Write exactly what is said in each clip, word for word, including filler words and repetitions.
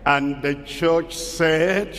And the church said,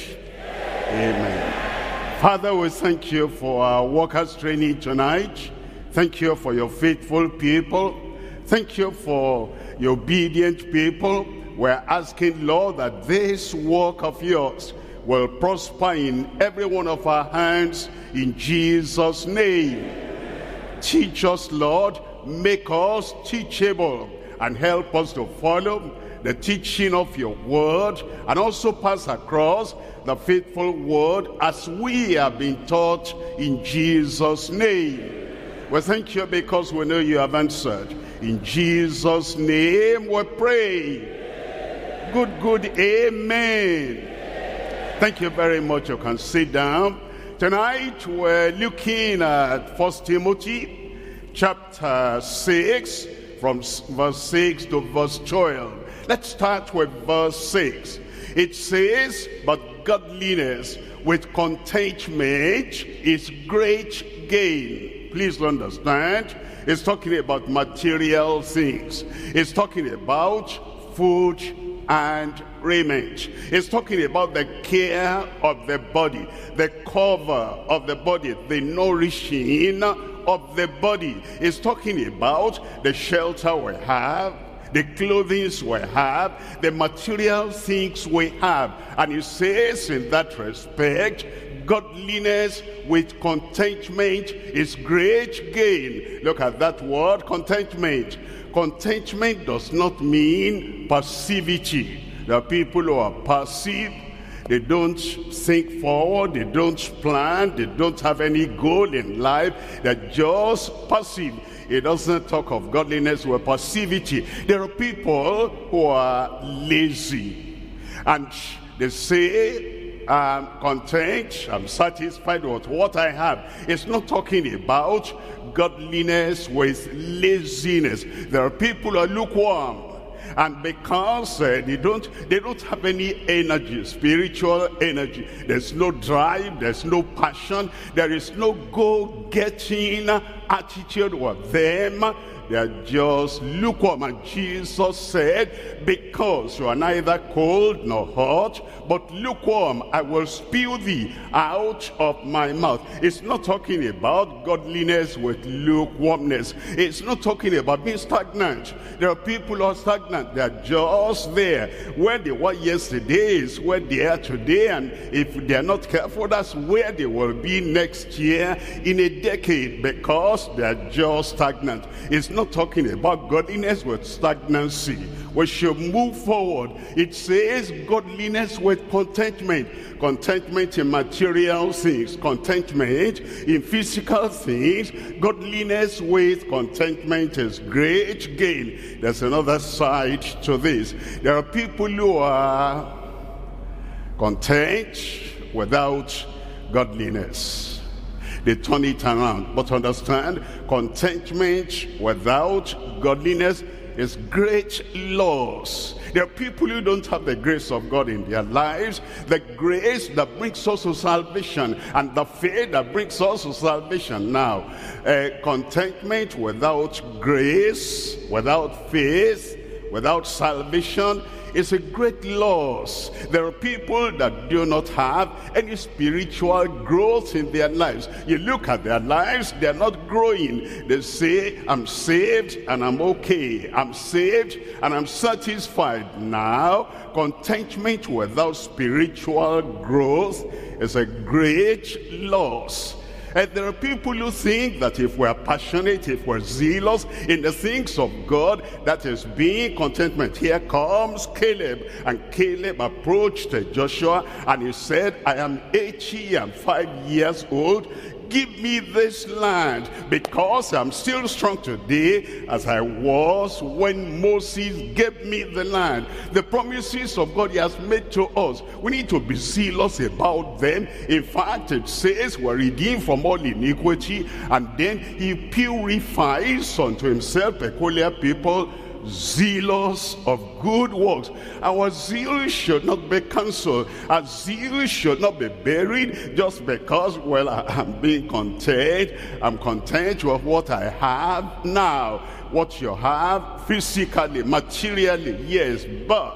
Amen. Father, we thank you for our workers' training tonight. Thank you for your faithful people. Thank you for your obedient people. We're asking, Lord, that this work of yours will prosper in every one of our hands in Jesus' name. Teach us, Lord, make us teachable, and help us to follow the teaching of your word, and also pass across the faithful word as we have been taught in Jesus' name. We thank you because we know you have answered. In Jesus' name we pray. Good, good, amen. Thank you very much. You can sit down. Tonight we're looking at First Timothy chapter six, from verse six to verse twelve. Let's start with verse six. It says, but godliness with contentment is great gain. Please understand, it's talking about material things. It's talking about food and raiment. It's talking about the care of the body, the cover of the body, the nourishing of the body. It's talking about the shelter we have, the clothing we have, the material things we have. And it says in that respect, godliness with contentment is great gain. Look at that word, contentment. Contentment does not mean passivity. There are people who are passive. They don't think forward, they don't plan, they don't have any goal in life. They're just passive. It doesn't talk of godliness with passivity. There are people who are lazy, and they say, I'm content, I'm satisfied with what I have. It's not talking about godliness with laziness. There are people who are lukewarm. And because uh, they don't they don't have any energy, spiritual energy, there's no drive, there's no passion, there is no go-getting attitude with them. They are just lukewarm. And Jesus said, because you are neither cold nor hot, but lukewarm, I will spew thee out of my mouth. It's not talking about godliness with lukewarmness. It's not talking about being stagnant. There are people who are stagnant. They are just there. Where they were yesterday is where they are today. And if they are not careful, that's where they will be next year, in a decade, because they are just stagnant. It's not talking about godliness with stagnancy. We should move forward. It says godliness with contentment. Contentment in material things, contentment in physical things. Godliness with contentment is great gain. There's another side to this. There are people who are content without godliness. They turn it around. But understand, contentment without godliness is great loss. There are people who don't have the grace of God in their lives, the grace that brings us to salvation, and the faith that brings us to salvation. Now, uh, contentment without grace, without faith, without salvation is a great loss. There are people that do not have any spiritual growth in their lives. You look at their lives, they are not growing. They say, I'm saved and I'm okay. I'm saved and I'm satisfied. Now, contentment without spiritual growth is a great loss. And there are people who think that if we're passionate, if we're zealous in the things of God, that is being contentment. Here comes Caleb, and Caleb approached Joshua and he said, I am eighty and five years old. Give me this land, because I'm still strong today as I was when Moses gave me the land. The promises of God he has made to us, we need to be zealous about them. In fact, it says we're redeemed from all iniquity, and then he purifies unto himself peculiar people, zealous of good works. Our zeal should not be cancelled. Our zeal should not be buried just because, well, I'm being content. I'm content with what I have now. What you have physically, materially, yes, but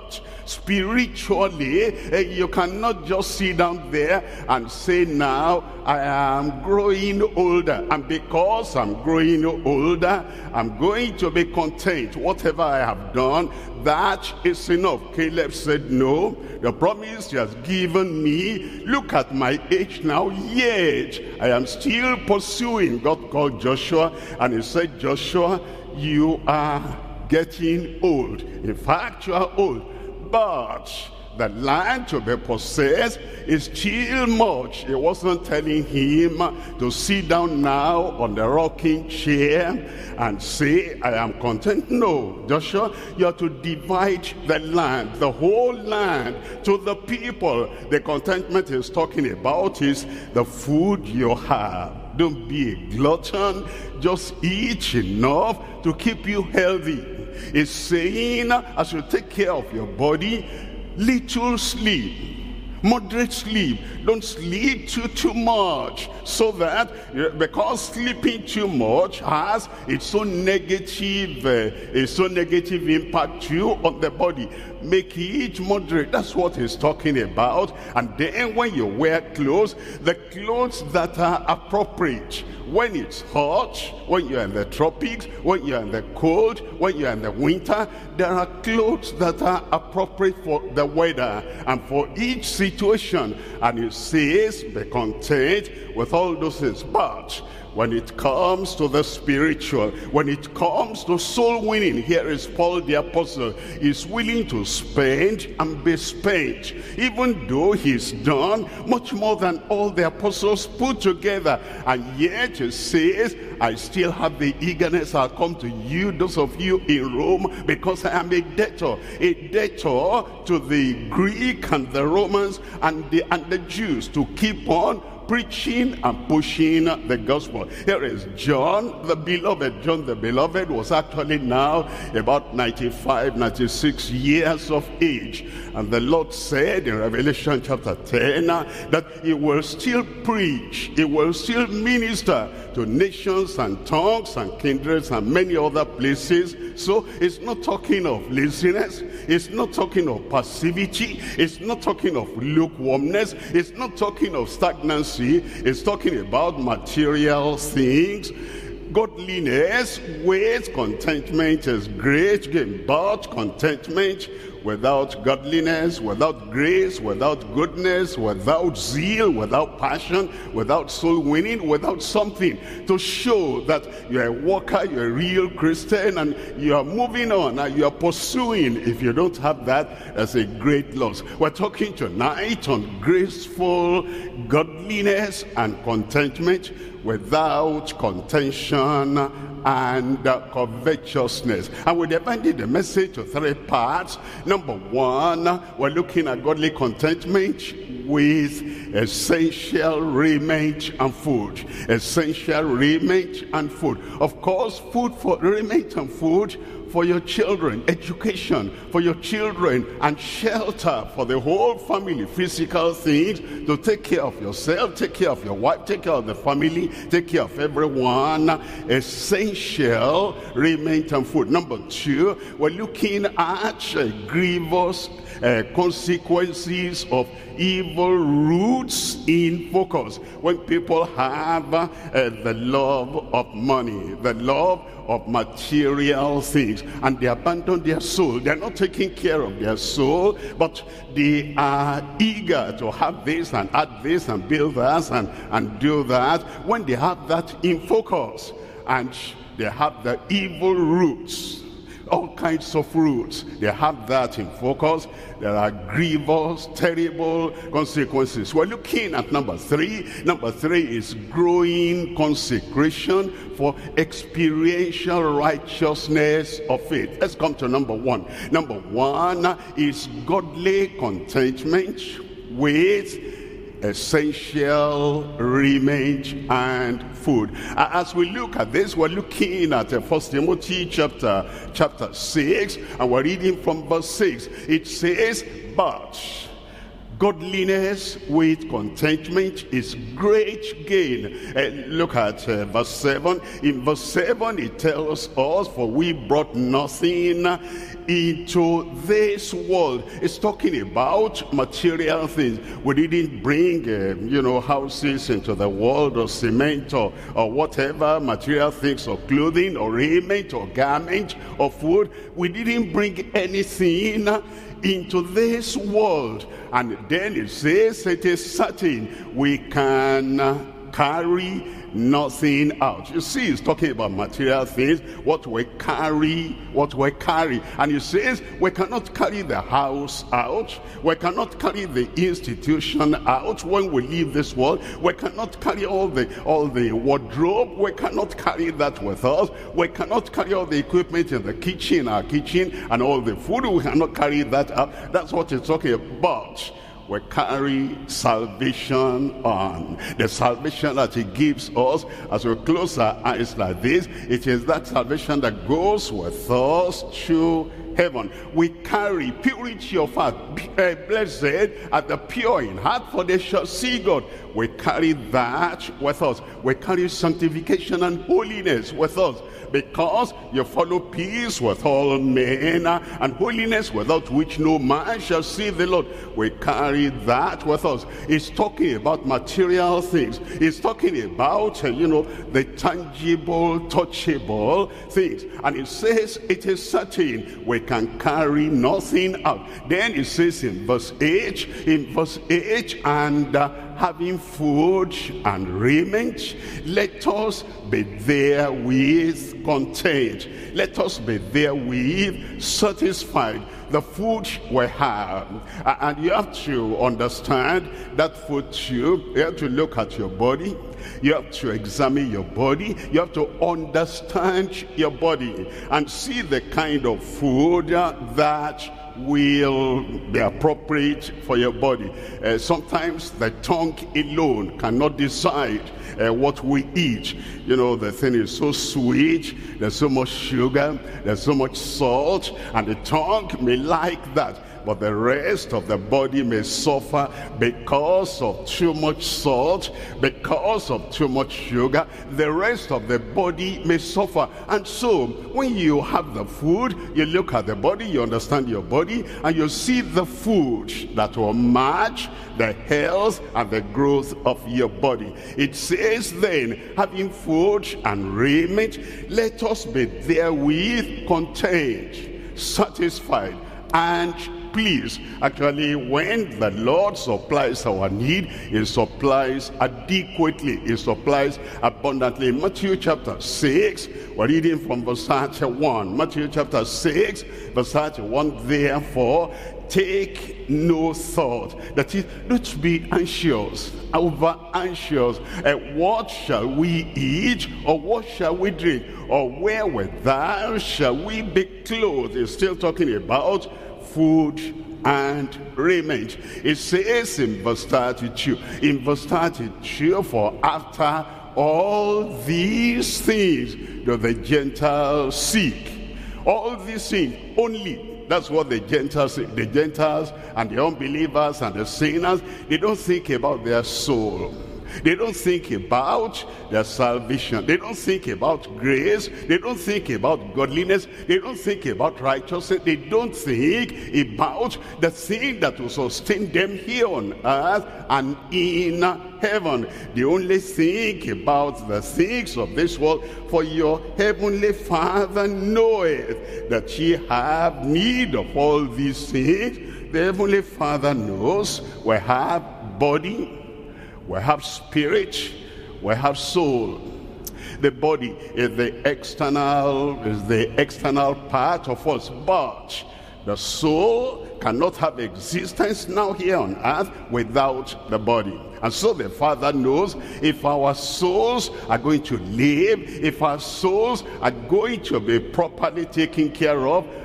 Spiritually, uh, you cannot just sit down there and say, now I am growing older, and because I'm growing older, I'm going to be content. Whatever I have done, that is enough. Caleb said, no, the promise he has given me, look at my age now, yet I am still pursuing. God called Joshua and he said, Joshua, you are getting old. In fact, you are old, but the land to be possessed is still much. He wasn't telling him to sit down now on the rocking chair and say, I am content. No, Joshua, you have to divide the land, the whole land, to the people. The contentment he's talking about is the food you have. Don't be a glutton. Just eat enough to keep you healthy. It's saying, as you take care of your body, little sleep, moderate sleep. Don't sleep too too much, so that, because sleeping too much has its own negative uh, its own negative impact too on the body. Make it moderate. That's what he's talking about. And then when you wear clothes, the clothes that are appropriate. When it's hot, when you're in the tropics, when you're in the cold, when you're in the winter, there are clothes that are appropriate for the weather and for each situation. And it says, be content with all those things. But when it comes to the spiritual, when it comes to soul winning, here is Paul the apostle. He's willing to spend and be spent, even though he's done much more than all the apostles put together. And yet he says, I still have the eagerness. I'll come to you, those of you in Rome, because I am a debtor, a debtor to the Greek and the Romans and the, and the Jews, to keep on preaching and pushing the gospel. Here is John the beloved. John the beloved was actually now about ninety-five, ninety-six years of age. And the Lord said in Revelation chapter ten that he will still preach, he will still minister to nations and tongues and kindreds and many other places. So it's not talking of laziness, it's not talking of passivity, it's not talking of lukewarmness, it's not talking of stagnancy. It's talking about material things. Godliness with contentment is great gain, but contentment without godliness, without grace, without goodness, without zeal, without passion, without soul winning, without something to show that you're a worker, you're a real Christian, and you are moving on, and you are pursuing. If you don't have that, that's a great loss. We're talking tonight on graceful godliness and contentment without contention and uh, covetousness. And we divided the message to three parts. Number one, we're looking at godly contentment with essential raiment and food. Essential raiment and food. Of course, food for raiment and food for your children, education for your children, and shelter for the whole family, physical things to take care of yourself, take care of your wife, take care of the family, take care of everyone. Essential raiment and food. Number two, we're looking at uh, grievous uh, consequences of evil roots in focus. When people have uh, the love of money, the love of material things, and they abandon their soul. They're not taking care of their soul, but they are eager to have this and add this and build that and, and do that. When they have that in focus, and they have the evil roots, all kinds of roots, they have that in focus, there are grievous, terrible consequences. We're looking at number three. Number three is growing consecration for experiential righteousness of faith. Let's come to number one. Number one is godly contentment with essential raiment and food. As we look at this, we're looking at First Timothy chapter chapter six, and we're reading from verse six. It says, but Godliness with contentment is great gain. Uh, look at uh, verse seven. In verse seven it tells us, for we brought nothing into this world. It's talking about material things. We didn't bring uh, you know houses into the world, or cement, or, or whatever material things, or clothing, or raiment, or garment, or food. We didn't bring anything into this world. And then it says it is certain we can carry nothing out. You see, it's talking about material things, what we carry, what we carry. And it says we cannot carry the house out, we cannot carry the institution out when we leave this world, we cannot carry all the all the wardrobe, we cannot carry that with us, we cannot carry all the equipment in the kitchen, our kitchen, and all the food, we cannot carry that out. That's what it's talking about. We carry salvation on. The salvation that he gives us as we close our eyes like this, it is that salvation that goes with us to heaven. We carry purity of heart. Uh, blessed are the pure in heart, for they shall see God. We carry that with us. We carry sanctification and holiness with us, because you follow peace with all men, and holiness without which no man shall see the Lord. We carry that with us. It's talking about material things. It's talking about, uh, you know, the tangible, touchable things. And it says it is certain we can carry nothing out. Then it says in verse eight, in verse eight, and uh, having food and raiment, let us be therewith content. Let us be therewith satisfied. The food we have, and you have to understand that food too. You have to look at your body, you have to examine your body, you have to understand your body and see the kind of food that will be appropriate for your body. Uh, sometimes the tongue alone cannot decide uh, what we eat. You know, the thing is so sweet, there's so much sugar, there's so much salt, and the tongue may like that. But the rest of the body may suffer because of too much salt, because of too much sugar. The rest of the body may suffer. And so, when you have the food, you look at the body, you understand your body, and you see the food that will match the health and the growth of your body. It says then, having food and raiment, let us be therewith content, satisfied, and please. Actually, when the Lord supplies our need, he supplies adequately, he supplies abundantly. Matthew chapter six, we're reading from verse thirty-one. Matthew chapter six, verse thirty-one, therefore take no thought. That is, don't be anxious, over anxious. Uh, what shall we eat, or what shall we drink, or wherewithal shall we be clothed? It's still talking about food and raiment. It says in verse thirty-two, in verse thirty-two, for after all these things do the Gentiles seek. All these things only. That's what the Gentiles, the Gentiles and the unbelievers and the sinners, they don't think about their soul. They don't think about their salvation. They don't think about grace. They don't think about godliness. They don't think about righteousness. They don't think about the thing that will sustain them here on earth and in heaven. They only think about the things of this world. For your heavenly Father knoweth that ye have need of all these things. The heavenly Father knows we have body, we have spirit, we have soul. The body is the external, is the external part of us, but the soul cannot have existence now here on earth without the body. And so the Father knows if our souls are going to live, if our souls are going to be properly taken care of,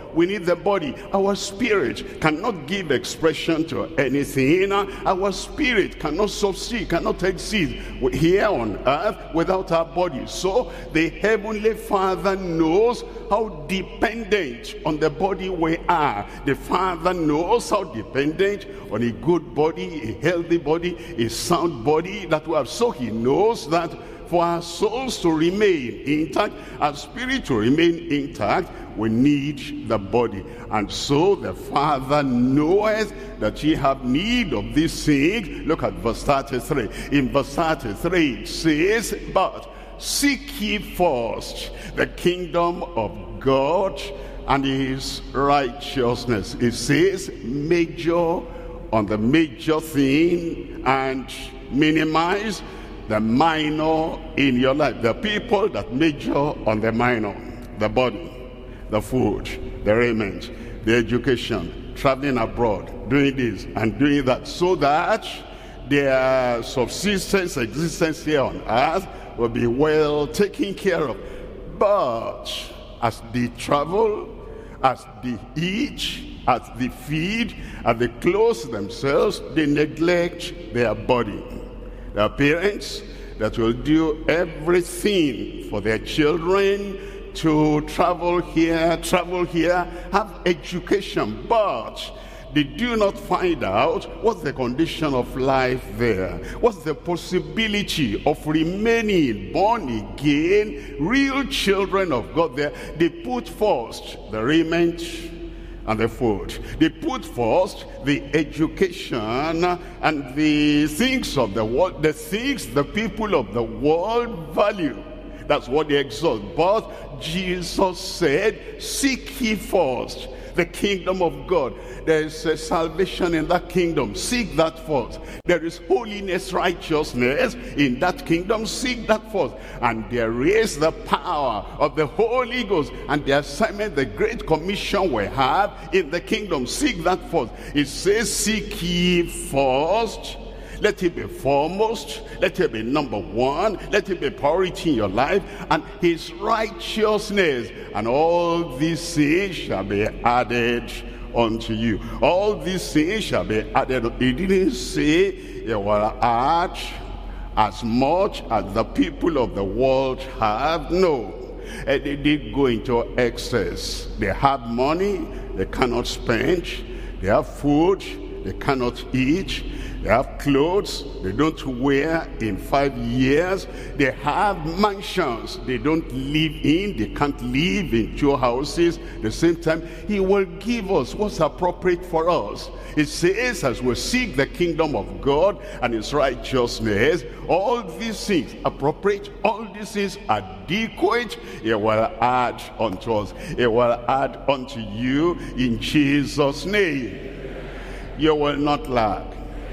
we need the body. Our spirit cannot give expression to anything. Our spirit cannot succeed, cannot exist here on earth without our body. So the Heavenly Father knows how dependent on the body we are. The Father knows how dependent on a good body, a healthy body, a sound body that we have. So he knows that for our souls to remain intact, our spirit to remain intact, we need the body. And so the Father knoweth that ye have need of these things. Look at verse thirty-three. In verse thirty-three it says, but seek ye first the kingdom of God and his righteousness. It says major on the major thing and minimize the minor in your life. The people that major on the minor, the body, the food, the raiment, the education, traveling abroad, doing this and doing that, so that their subsistence, existence here on earth will be well taken care of. But as they travel, as they eat, as they feed, as they clothe themselves, they neglect their body. There are parents that will do everything for their children to travel here, travel here, have education, but they do not find out what's the condition of life there. What's the possibility of remaining born again, real children of God there. They put first the raiment and the food. They put first the education and the things of the world, the things the people of the world value. That's what they exalt. But Jesus said, seek ye first the kingdom of God. There is a salvation in that kingdom. Seek that first. There is holiness, righteousness in that kingdom. Seek that first. And there is the power of the Holy Ghost and the assignment, the great commission we have in the kingdom. Seek that first. It says, seek ye first. Let it be foremost. Let it be number one. Let it be priority in your life. And his righteousness. And all these things shall be added unto you. All these things shall be added. He didn't say it will add as much as the people of the world have. No. And they did go into excess. They have money they cannot spend. They have food they cannot eat. They have clothes they don't wear in five years. They have mansions they don't live in. They can't live in two houses at the same time. He will give us what's appropriate for us. It says, as we seek the kingdom of God and his righteousness, all these things appropriate, all these things adequate, it will add unto us. It will add unto you in Jesus' name. You will not lack.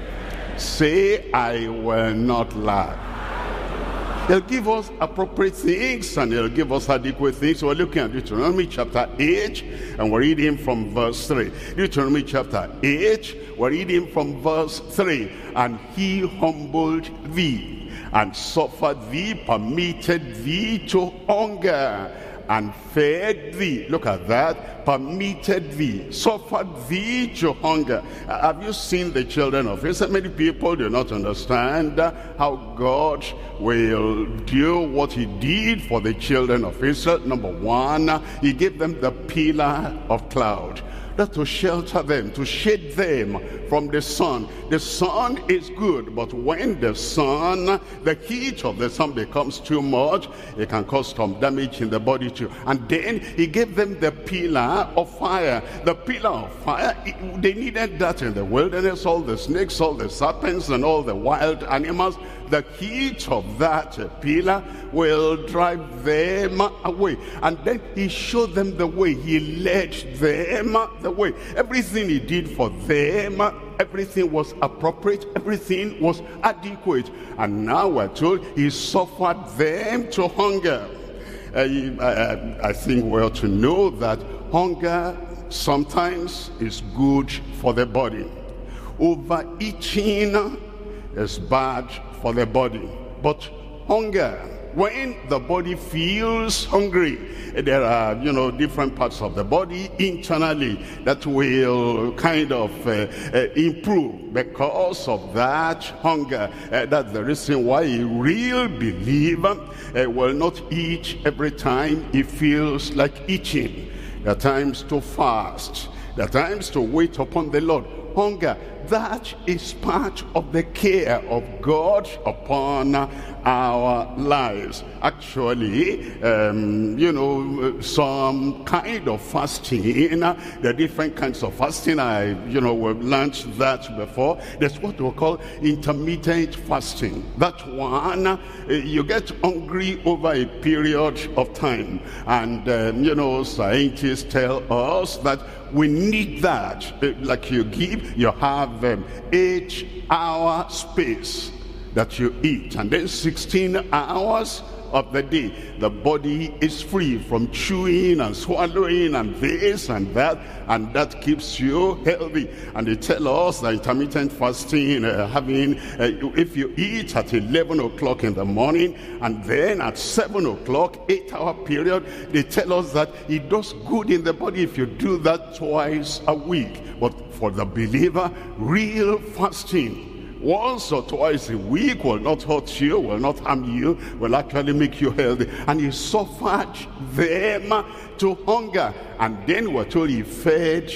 Say, I will not lack. He'll give us appropriate things and he'll give us adequate things. So we're looking at Deuteronomy chapter eight and we're reading from verse three. Deuteronomy chapter eight, we're reading from verse three. And he humbled thee and suffered thee, permitted thee to hunger and fed thee. Look at that. Permitted thee, suffered thee to hunger. Uh, have you seen the children of Israel? Many people do not understand uh, how God will do what he did for the children of Israel. Number one, uh, he gave them the pillar of cloud. That's to shelter them, to shade them from the sun. The sun is good, but when the sun, the heat of the sun becomes too much, it can cause some damage in the body too. And then he gave them the pillar of fire. The pillar of fire, it, they needed that in the wilderness, all the snakes, all the serpents, and all the wild animals. The heat of that pillar will drive them away. And then he showed them the way. He led them the way. Everything he did for them, everything was appropriate, everything was adequate. And now we're told he suffered them to hunger. Uh, I, I think we ought to know that hunger sometimes is good for the body. Overeating is bad for the body. But hunger when the body feels hungry, there are, you know, different parts of the body internally that will kind of uh, uh, improve because of that hunger. Uh, that's the reason why a real believer uh, will not eat every time he feels like eating. There are times to fast. There are times to wait upon the Lord. Hunger, that is part of the care of God upon our lives. Actually, um, you know, some kind of fasting, the different kinds of fasting, I, you know, we've learned that before. There's what we call intermittent fasting. That one, you get hungry over a period of time. And, um, you know, scientists tell us that we need that. Like you give, you have um, eight hour space that you eat, and then sixteen hours of the day the body is free from chewing and swallowing and this and that, and that keeps you healthy. And they tell us that intermittent fasting, uh, having uh, if you eat at eleven o'clock in the morning and then at seven o'clock, eight hour period, they tell us that it does good in the body if you do that twice a week. But for the believer, real fasting once or twice a week will not hurt you, will not harm you, will actually make you healthy. And he suffered them to hunger, and then we're told he fed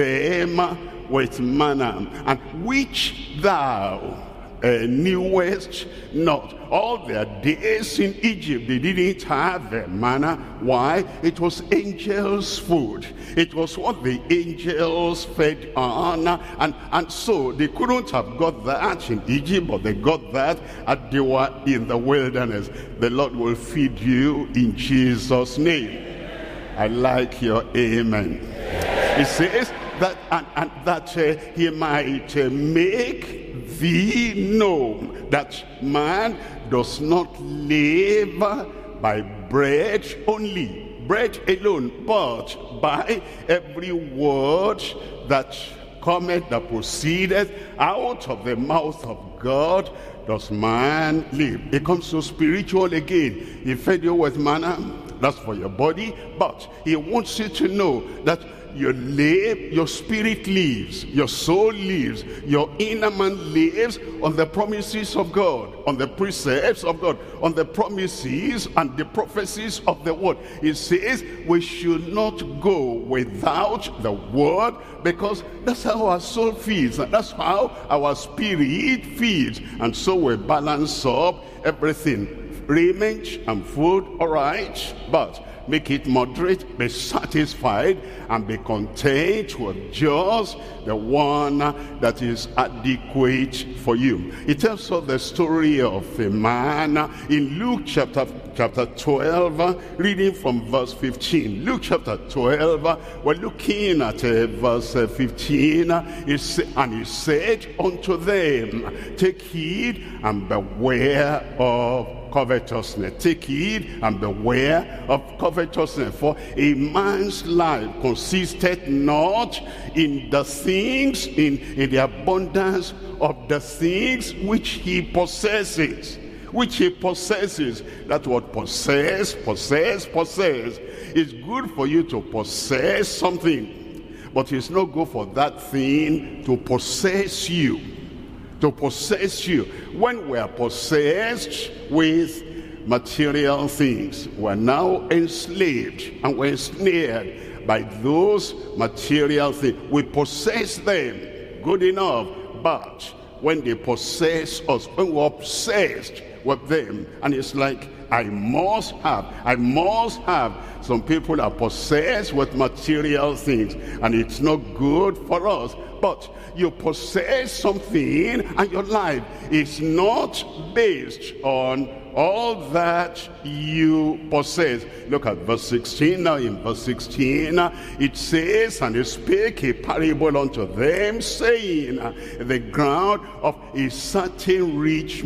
them with manna, and which thou uh, knewest not. All their days in Egypt, they didn't have the manna. Why? It was angels' food. It was what the angels fed on. And, and so they couldn't have got that in Egypt, but they got that as they were in the wilderness. The Lord will feed you in Jesus' name. I like your amen. It says that, and, and that uh, he might uh, make thee know that man does not live by bread only, bread alone, but by every word that cometh, that proceedeth out of the mouth of God does man live. It comes so spiritual again. He fed you with manna, that's for your body, but he wants you to know that you live, your spirit lives, your soul lives, your inner man lives on the promises of God, on the precepts of God, on the promises and the prophecies of the word. It says we should not go without the word, because that's how our soul feeds, and that's how our spirit feeds. And so we balance up everything, raiment and food, all right, but make it moderate, be satisfied, and be content with just the one that is adequate for you. It tells us the story of a man in Luke chapter, chapter twelve, reading from verse fifteen. Luke chapter twelve, we're looking at uh, verse fifteen, and he said unto them, take heed and beware of covetousness. Take heed and beware of covetousness, for a man's life consisted not in the things, in, in the abundance of the things which he possesses. Which he possesses. That word possess, possess, possess. It's good for you to possess something, but it's not good for that thing to possess you. To possess you. When we are possessed with material things, we're now enslaved and we're ensnared by those material things. We possess them, good enough, but when they possess us, when we're obsessed with them, and it's like, I must have, I must have. Some people are possessed with material things, and it's not good for us. But you possess something, and your life is not based on all that you possess. Look at verse sixteen. Now in verse sixteen, it says, and he spake a parable unto them, saying, the ground of a certain rich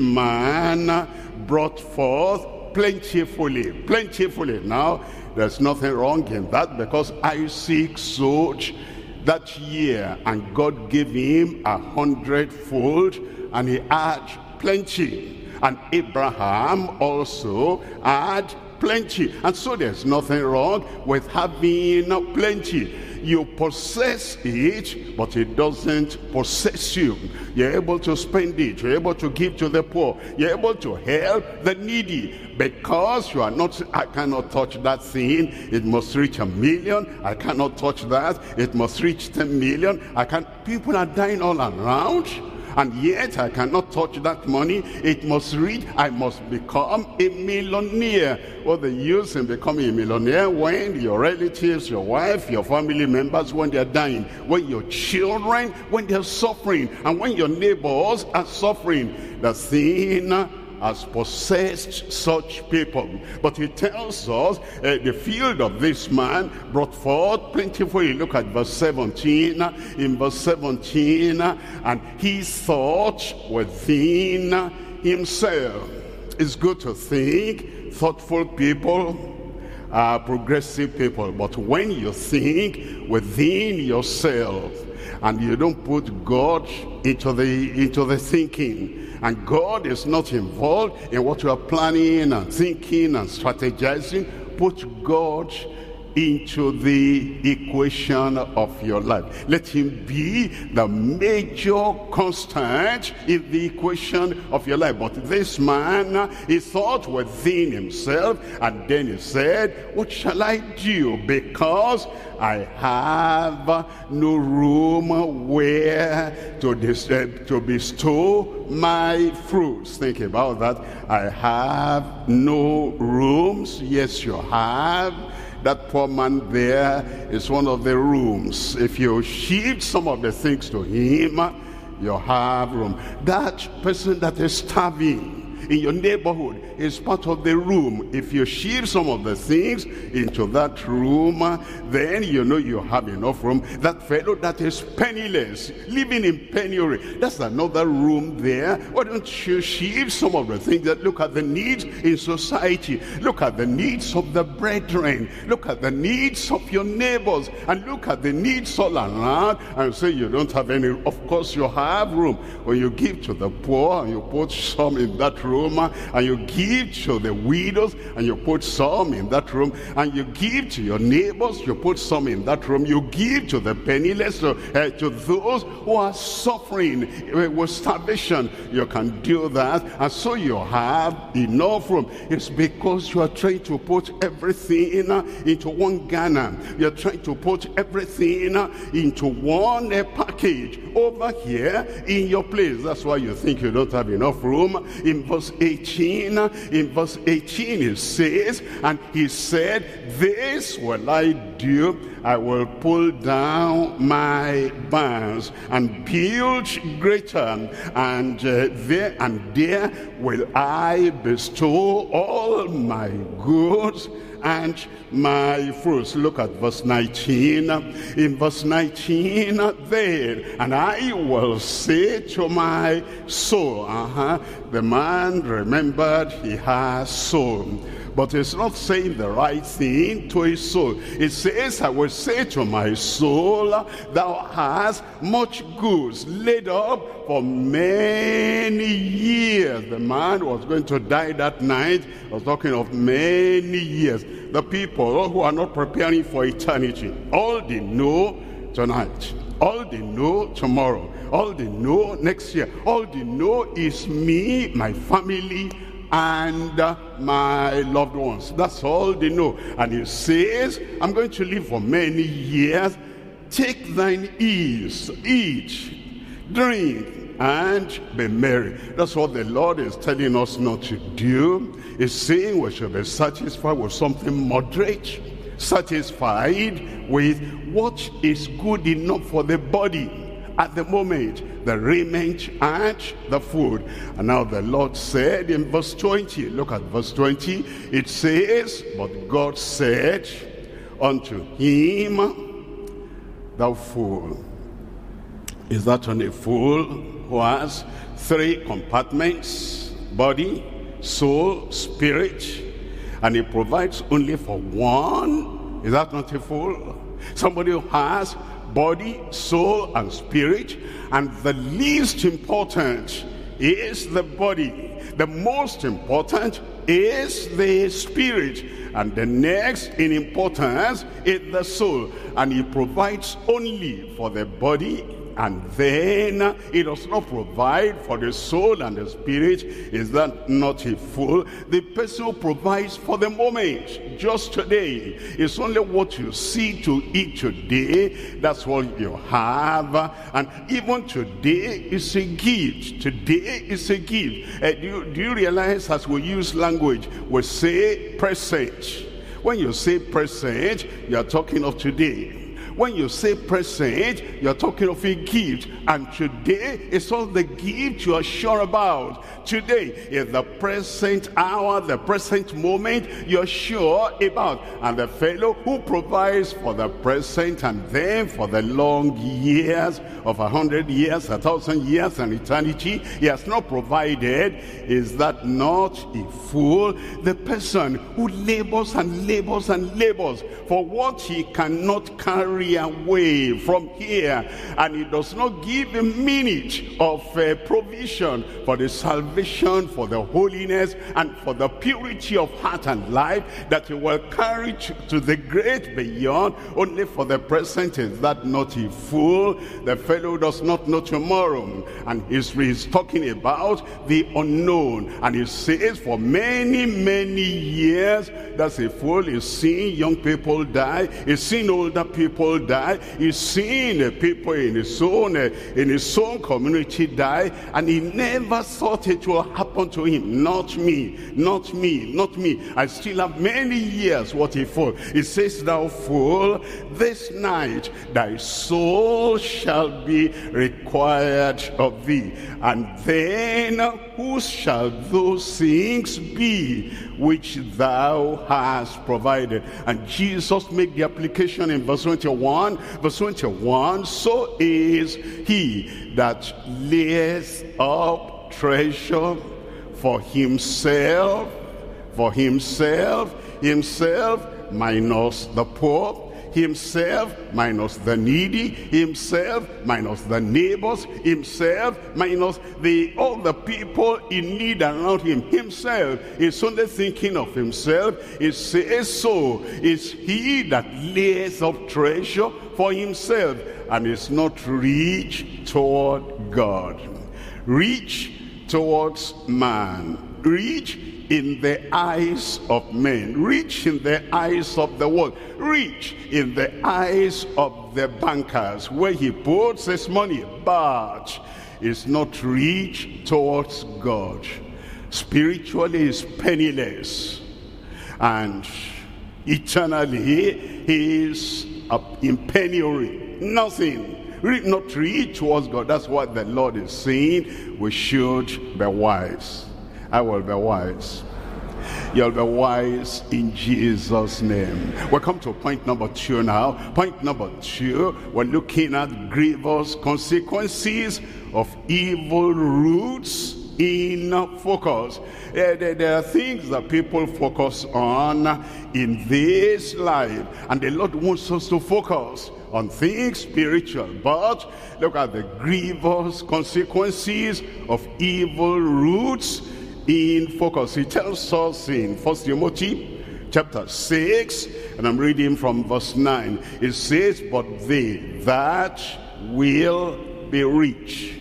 man brought forth plentifully. Plentifully. Now, there's nothing wrong in that, because Isaac sowed that year, and God gave him a hundredfold, and he had plenty. And Abraham also had plenty. And so there's nothing wrong with having plenty. You possess it, but it doesn't possess you. You're able to spend it. You're able to give to the poor. You're able to help the needy. Because you are not, I cannot touch that thing. It must reach a million. I cannot touch that. It must reach ten million. I can't. People are dying all around. And yet I cannot touch that money. It must reach, I must become a millionaire. What the use in becoming a millionaire when your relatives, your wife, your family members, when they're dying, when your children, when they're suffering, and when your neighbors are suffering. The sin has possessed such people. But he tells us uh, the field of this man brought forth plentifully. Look at verse seventeen. In verse seventeen, and he thought within himself. It's good to think. Thoughtful people are progressive people. But when you think within yourself and you don't put God into the into the thinking, and God is not involved in what you are planning and thinking and strategizing, put God into the equation of your life. Let him be the major constant in the equation of your life. But this man, he thought within himself, and then he said, what shall I do? Because I have no room where to, dis to bestow my fruits. Think about that. I have no rooms. Yes, you have. That poor man there is one of the rooms. If you shift some of the things to him, you have room. That person that is starving in your neighborhood is part of the room. If you shift some of the things into that room, then you know you have enough room. That fellow that is penniless, living in penury, that's another room there. Why don't you shift some of the things that look at the needs in society, look at the needs of the brethren, look at the needs of your neighbors, and look at the needs all around, and say you don't have any. Of course you have room. When you give to the poor and you put some in that room, and you give to the widows and you put some in that room, and you give to your neighbors, you put some in that room, you give to the penniless, to, uh, to those who are suffering with starvation, you can do that. And so you have enough room. It's because you are trying to put everything into one Ghana. You're trying to put everything into one package over here in your place. That's why you think you don't have enough room. In verse eighteen, in verse eighteen it says, and he said, this will I do, I will pull down my barns and build greater, and uh, there and there will I bestow all my goods and my fruits. Look at verse nineteen. In verse nineteen, then, and I will say to my soul, uh-huh, the man remembered he has soul. But it's not saying the right thing to his soul. It says, I will say to my soul, thou hast much goods laid up for many years. The man was going to die that night. I was talking of many years. The people who are not preparing for eternity, all they know tonight, all they know tomorrow, all they know next year, all they know is me, my family, and uh, my loved ones. That's all they know. And he says, I'm going to live for many years. Take thine ease, eat, drink, and be merry. That's what the Lord is telling us not to do. He's saying we should be satisfied with something moderate, satisfied with what is good enough for the body at the moment, the raiment and the food. And now the Lord said in verse twenty, look at verse twenty, it says, but God said unto him, thou fool. Is that on a fool who has three compartments, body, soul, spirit, and he provides only for one? Is that not a fool? Somebody who has body, soul, and spirit, and the least important is the body. The most important is the spirit, and the next in importance is the soul. And he provides only for the body, and then he does not provide for the soul and the spirit. Is that not a fool? The person who provides for the moment, just today, is only what you see to eat today. That's what you have. And even today is a gift. Today is a gift. Uh, do, you, do you realize, as we use language, we say present. When you say present, you are talking of today. When you say present, you're talking of a gift. And today is all the gift you are sure about. Today is the present hour, the present moment you're sure about. And the fellow who provides for the present and then for the long years of a hundred years, a thousand years, and eternity, he has not provided. Is that not a fool? The person who labors and labors and labors for what he cannot carry away from here, and he does not give a minute of uh, provision for the salvation, for the holiness, and for the purity of heart and life that he will carry to, to the great beyond, only for the present. Is that not a fool? The fellow does not know tomorrow, and he's, he's talking about the unknown, and he says for many many years, that's a fool. He's seen young people die, he's seen older people die, he's seen uh, people in his own uh, in his own community die, and he never thought it will happen to him. Not me, not me, not me. I still have many years. What a fool. He says, thou fool, this night thy soul shall be required of thee, and then whose shall those things be which thou hast provided? And Jesus made the application in verse twenty-one. Verse twenty-one, so is he that layeth up treasure for himself, for himself, himself minus the poor, himself minus the needy, himself minus the neighbors, himself minus the all the people in need around him. Himself is only thinking of himself. It says, so is he that lays up treasure for himself and is not rich toward God, rich towards man, rich in the eyes of men, rich in the eyes of the world, rich in the eyes of the bankers, where he puts his money, but is not rich towards God. Spiritually is penniless, and eternally he is in penury, nothing. Not rich towards God. That's what the Lord is saying. We should be wise. I will be wise. You'll be wise in Jesus' name. We come to point number two now. Point number two, we're looking at grievous consequences of evil roots in focus. Uh, there, there are things that people focus on in this life, and the Lord wants us to focus on things spiritual. But look at the grievous consequences of evil roots in focus. He tells us in First Timothy chapter six, and I'm reading from verse nine. It says, but they that will be rich,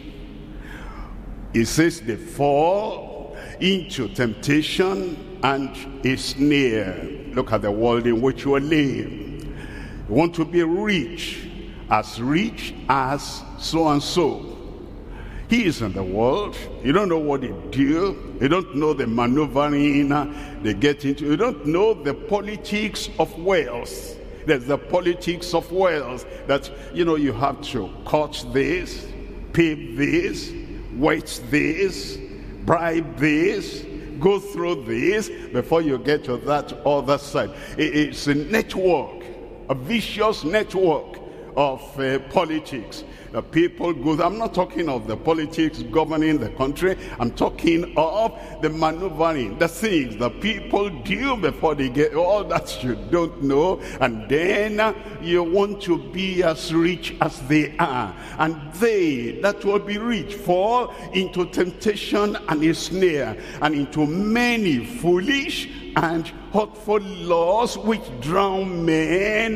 it says, they fall into temptation and a snare. Look at the world in which you are living. You want to be rich, as rich as so and so. He is in the world. You don't know what they do. You don't know the maneuvering they get into. You don't know the politics of wealth. There's the politics of wealth that, you know, you have to cut this, pay this, wait this, bribe this, go through this before you get to that other side. It's a network, a vicious network of uh, politics. The people go, I'm not talking of the politics governing the country. I'm talking of the maneuvering, the things the people do before they get all that you don't know. And then uh, you want to be as rich as they are. And they that will be rich fall into temptation and a snare, and into many foolish and hurtful laws which drown men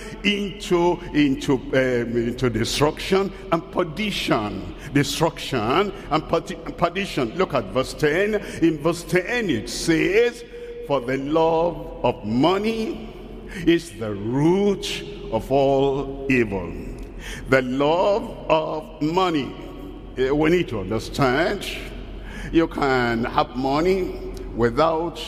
into into um, into destruction and perdition. Destruction and perdition. Look at verse ten. In verse ten it says, "For the love of money is the root of all evil." The love of money. We need to understand, you can have money without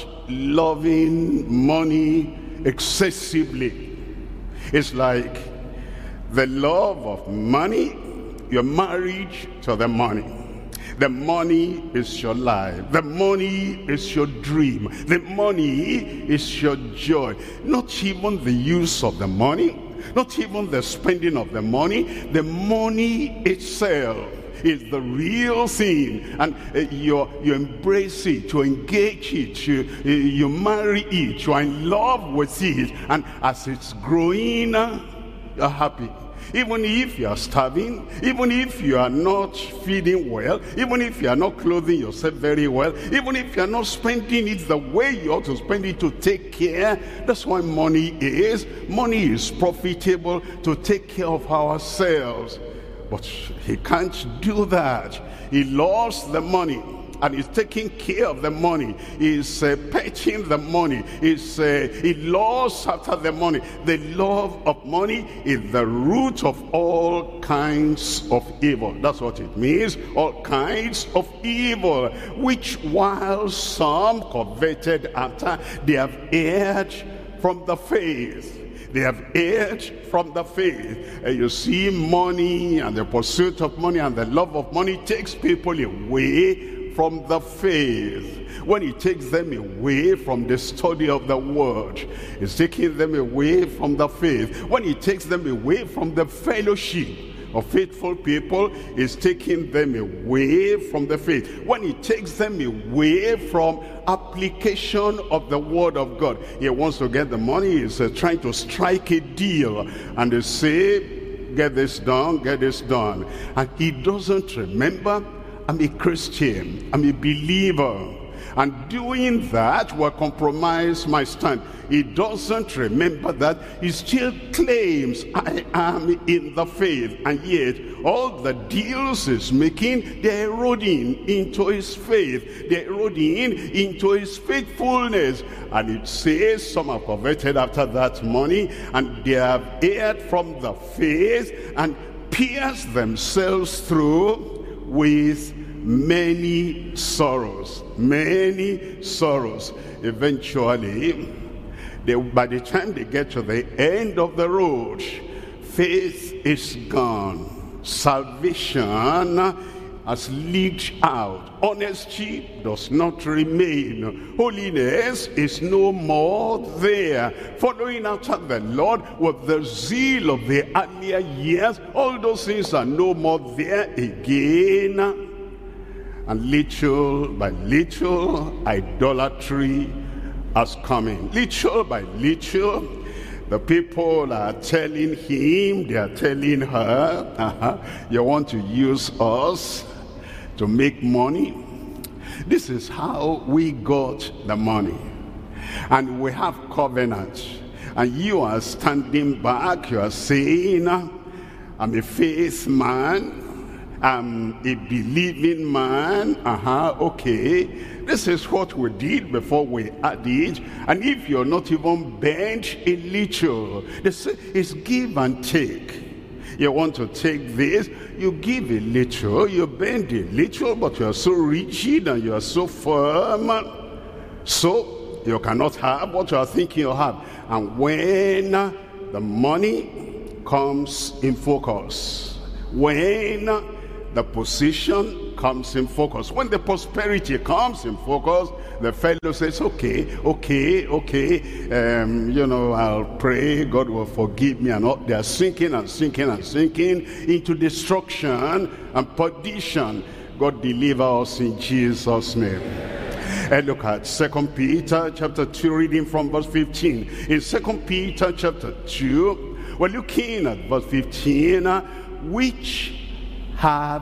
loving money excessively. It's like the love of money, you're married to the money. The money is your life. The money is your dream. The money is your joy. Not even the use of the money, not even the spending of the money. The money itself is the real thing, and uh, you you embrace it, you engage it, you uh, you marry it, you're in love with it, and as it's growing, uh, you're happy. Even if you are starving, even if you are not feeding well, even if you are not clothing yourself very well, even if you are not spending it the way you ought to spend it to take care. That's why money is. Money is profitable to take care of ourselves. But he can't do that. He loves the money, and he's taking care of the money. He's uh, petting the money. He's, uh, he loves after the money. The love of money is the root of all kinds of evil. That's what it means. All kinds of evil, which while some coveted after, they have erred from the faith. They have erred from the faith. And you see, money and the pursuit of money and the love of money takes people away from the faith. When it takes them away from the study of the word, it's taking them away from the faith. When it takes them away from the fellowship of faithful people, is taking them away from the faith. When it takes them away from application of the word of God, he wants to get the money. He's uh, trying to strike a deal, and they say, get this done, get this done, and he doesn't remember, I'm a Christian, I'm a believer, and doing that will compromise my stand. He doesn't remember that. He still claims, I am in the faith, and yet all the deals he's making, they're eroding into his faith. They're eroding into his faithfulness. And it says some have coveted after that money, and they have erred from the faith and pierced themselves through with many sorrows. Many sorrows. Eventually, they, by the time they get to the end of the road, faith is gone. Salvation has leaked out. Honesty does not remain. Holiness is no more there. Following after the Lord with the zeal of the earlier years, all those things are no more there again. And little by little, idolatry has come in. Little by little, the people are telling him, they are telling her, uh-huh, you want to use us to make money? This is how we got the money. And we have covenant. And you are standing back, you are saying, I'm a faith man, I'm a believing man. Uh-huh, okay. This is what we did before we had it. And if you're not even bent a little, this is give and take. You want to take this, you give a little, you bend a little, but you are so rigid and you are so firm, so you cannot have what you are thinking you have. And when the money comes in focus, when the position comes in focus. When the prosperity comes in focus, the fellow says, okay, okay, okay, um, you know, I'll pray, God will forgive me. And all. They are sinking and sinking and sinking into destruction and perdition. God deliver us in Jesus' name. And look at Second Peter chapter two, reading from verse fifteen. In Second Peter chapter two, we're looking at verse fifteen, which have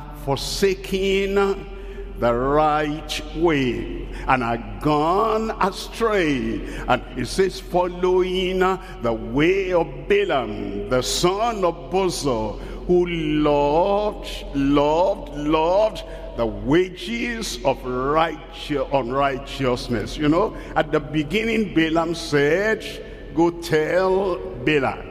forsaken the right way and are gone astray. And it says, following the way of Balaam, the son of Bosor, who loved, loved, loved the wages of righteous, unrighteousness. You know, at the beginning, Balaam said, go tell Balak,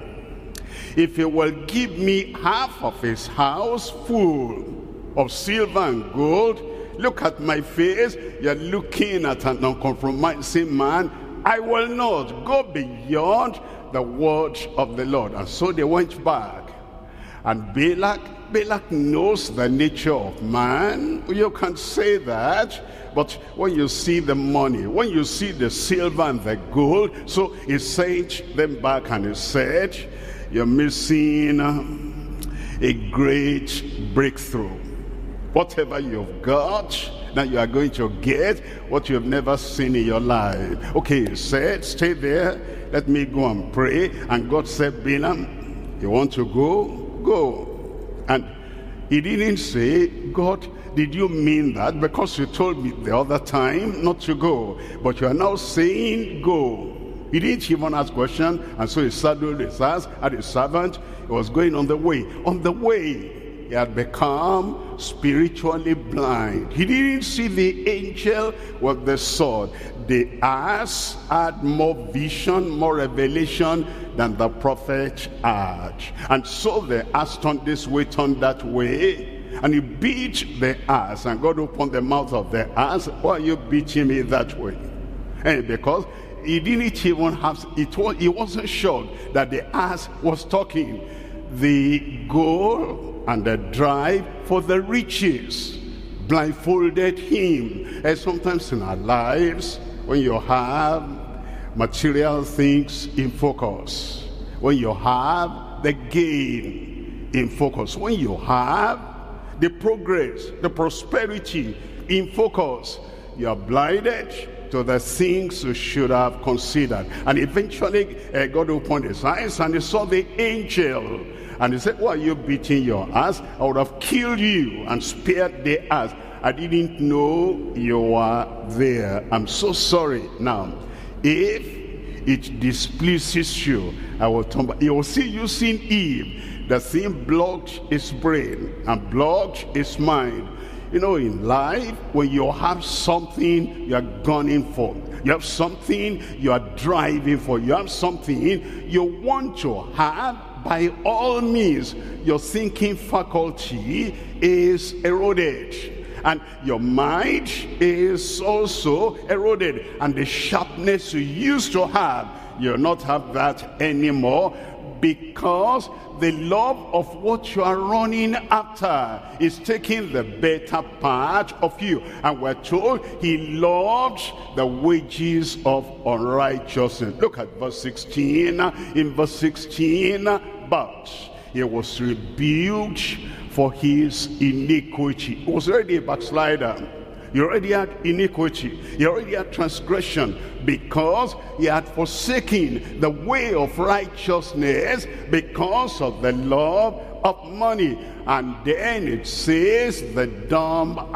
if he will give me half of his house full of silver and gold, look at my face, you're looking at an uncompromising man, I will not go beyond the word of the Lord. And so they went back. And Balak, Balak knows the nature of man. You can say that, but when you see the money, when you see the silver and the gold, so he sent them back and he said, you're missing a great breakthrough. Whatever you've got, now you are going to get what you have never seen in your life. Okay, he said, stay there, let me go and pray. And God said, Balaam, you want to go? Go. And he didn't say, God, did you mean that? Because you told me the other time not to go. But you are now saying, go. He didn't even ask question, and so he saddled his ass at his servant. He was going on the way. On the way, he had become spiritually blind. He didn't see the angel with the sword. The ass had more vision, more revelation than the prophet had. And so the ass turned this way, turned that way, and he beat the ass. And God opened the mouth of the ass. Why are you beating me that way? And because he didn't even have, it was, he wasn't sure that the ass was talking. The goal and the drive for the riches blindfolded him. And sometimes in our lives, when you have material things in focus, when you have the gain in focus, when you have the progress, the prosperity in focus, you are blinded to the things you should have considered. And eventually uh, God opened his eyes and he saw the angel. And he said, why are you beating your ass? I would have killed you and spared the ass. I didn't know you were there. I'm so sorry. Now, if it displeases you, I will turn back. You will see using Eve. The thing blocked his brain and blocked his mind. You know, in life, when you have something you are gunning for, you have something you are driving for, you have something you want to have, by all means, your thinking faculty is eroded. And your mind is also eroded. And the sharpness you used to have, you'll not have that anymore, because the love of what you are running after is taking the better part of you. And we're told he loved the wages of unrighteousness. Look at verse sixteen. In verse sixteen, but he was rebuked for his iniquity. He was already a backslider. He already had iniquity. He already had transgression, because he had forsaken the way of righteousness because of the love of money. And then it says, the dumb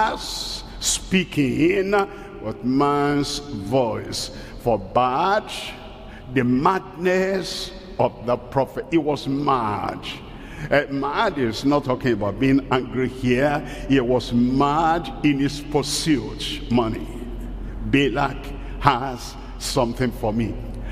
ass speaking with man's voice. For bad, the madness of the prophet. He was mad. Uh, mad is not talking about being angry here. He was mad in his pursuit. Money. Balak has something for me.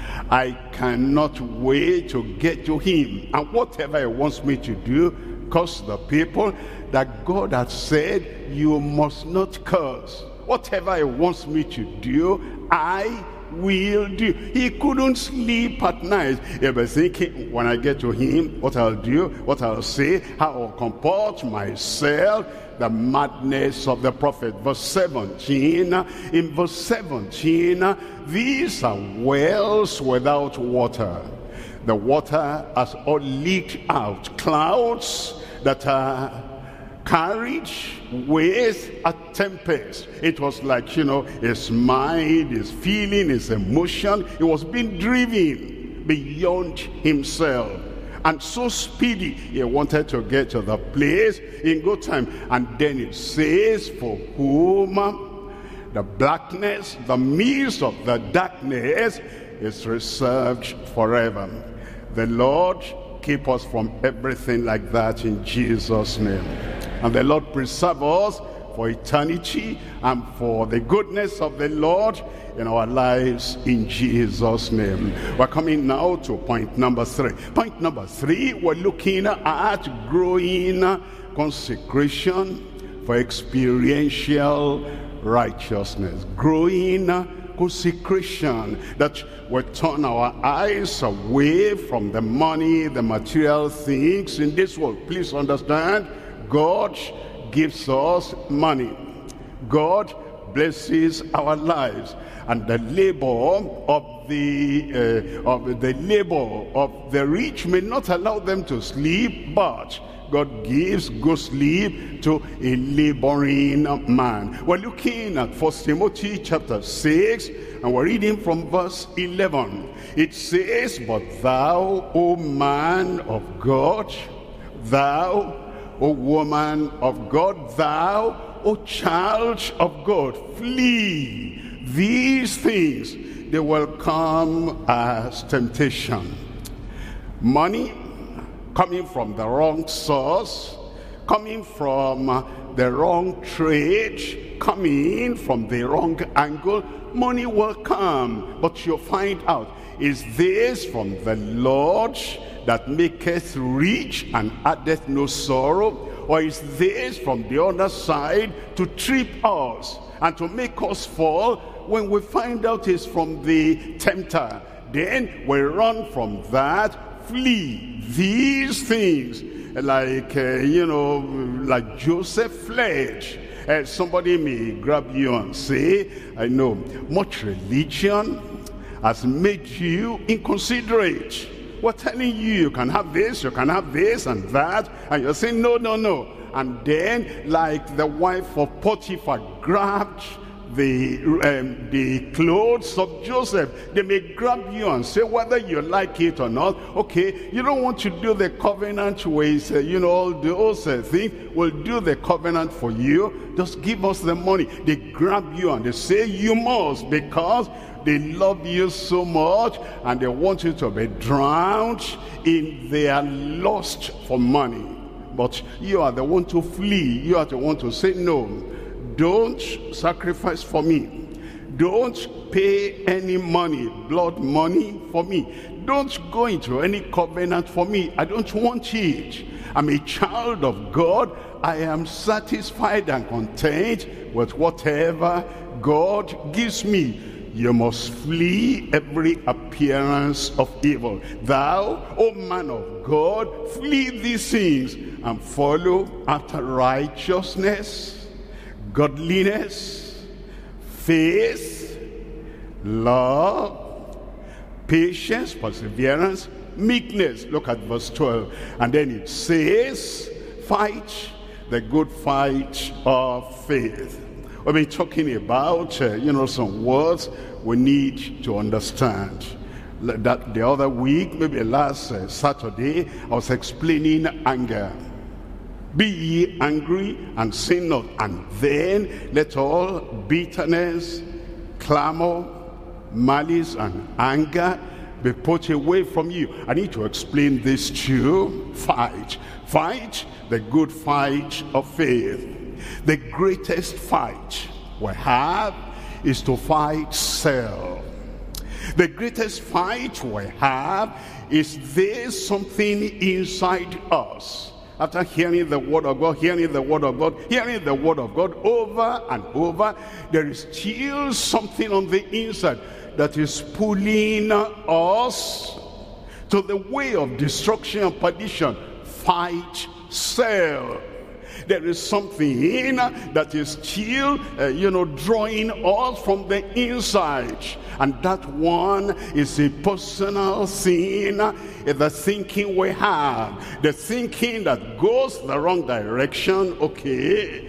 I cannot wait to get to him. And whatever he wants me to do, curse the people that God has said you must not curse. Whatever he wants me to do, I will do. He couldn't sleep at night. He was thinking, when I get to him, what I'll do, what I'll say, how I'll comport myself. The madness of the prophet. Verse seventeen, in verse seventeen, these are wells without water. The water has all leaked out. Clouds that are carried with a tempest. It was like, you know, his mind, his feeling, his emotion, it was being driven beyond himself. And so speedy, he wanted to get to the place in good time. And then it says, for whom the blackness, the mist of the darkness is reserved forever. The Lord keep us from everything like that in Jesus' name. And the Lord preserve us for eternity and for the goodness of the Lord in our lives in Jesus' name. We're coming now to point number three. Point number three, we're looking at growing consecration for experiential righteousness. Growing consecration, that we turn our eyes away from the money, the material things in this world. Please understand, God gives us money. God blesses our lives, and the labor of the uh, of the labor of the rich may not allow them to sleep, but God gives good sleep to a laboring man. We're looking at First Timothy chapter six, and we're reading from verse eleven. It says, but thou, O man of God, thou, O woman of God, thou, O child of God, flee these things. They will come as temptation. Money coming from the wrong source, coming from the wrong trade, coming from the wrong angle, money will come. But you'll find out, is this from the Lord that maketh rich and addeth no sorrow? Or is this from the other side to trip us and to make us fall? When we find out it's from the tempter, then we run from that, flee these things. Like, uh, you know, like Joseph fled. Uh, somebody may grab you and say, I know, much religion has made you inconsiderate. We're telling you, you can have this, you can have this and that, and you're saying, no, no, no. And then, like the wife of Potiphar grabbed the, um, the clothes of Joseph, they may grab you and say, whether you like it or not, okay, you don't want to do the covenant with, uh, you know, all those uh, things, we'll do the covenant for you, just give us the money. They grab you and they say, you must, because they love you so much and they want you to be drowned in their lust for money. But you are the one to flee. You are the one to say, no, don't sacrifice for me. Don't pay any money, blood money for me. Don't go into any covenant for me. I don't want it. I'm a child of God. I am satisfied and content with whatever God gives me. You must flee every appearance of evil. Thou, O man of God, flee these things and follow after righteousness, godliness, faith, love, patience, perseverance, meekness. Look at verse twelve. And then it says, fight the good fight of faith. We've been talking about, uh, you know, some words we need to understand. That the other week, maybe last uh, Saturday, I was explaining anger. Be ye angry and sin not. And then let all bitterness, clamor, malice, and anger be put away from you. I need to explain this to you. Fight. Fight the good fight of faith. The greatest fight we have is to fight self. The greatest fight we have is there's something inside us. After hearing the word of God, hearing the word of God, hearing the word of God over and over, there is still something on the inside. that is pulling us to the way of destruction and perdition. Fight self. There is something in that is still, uh, you know, drawing us from the inside. And that one is a personal sin, the thinking we have. The thinking that goes the wrong direction. Okay,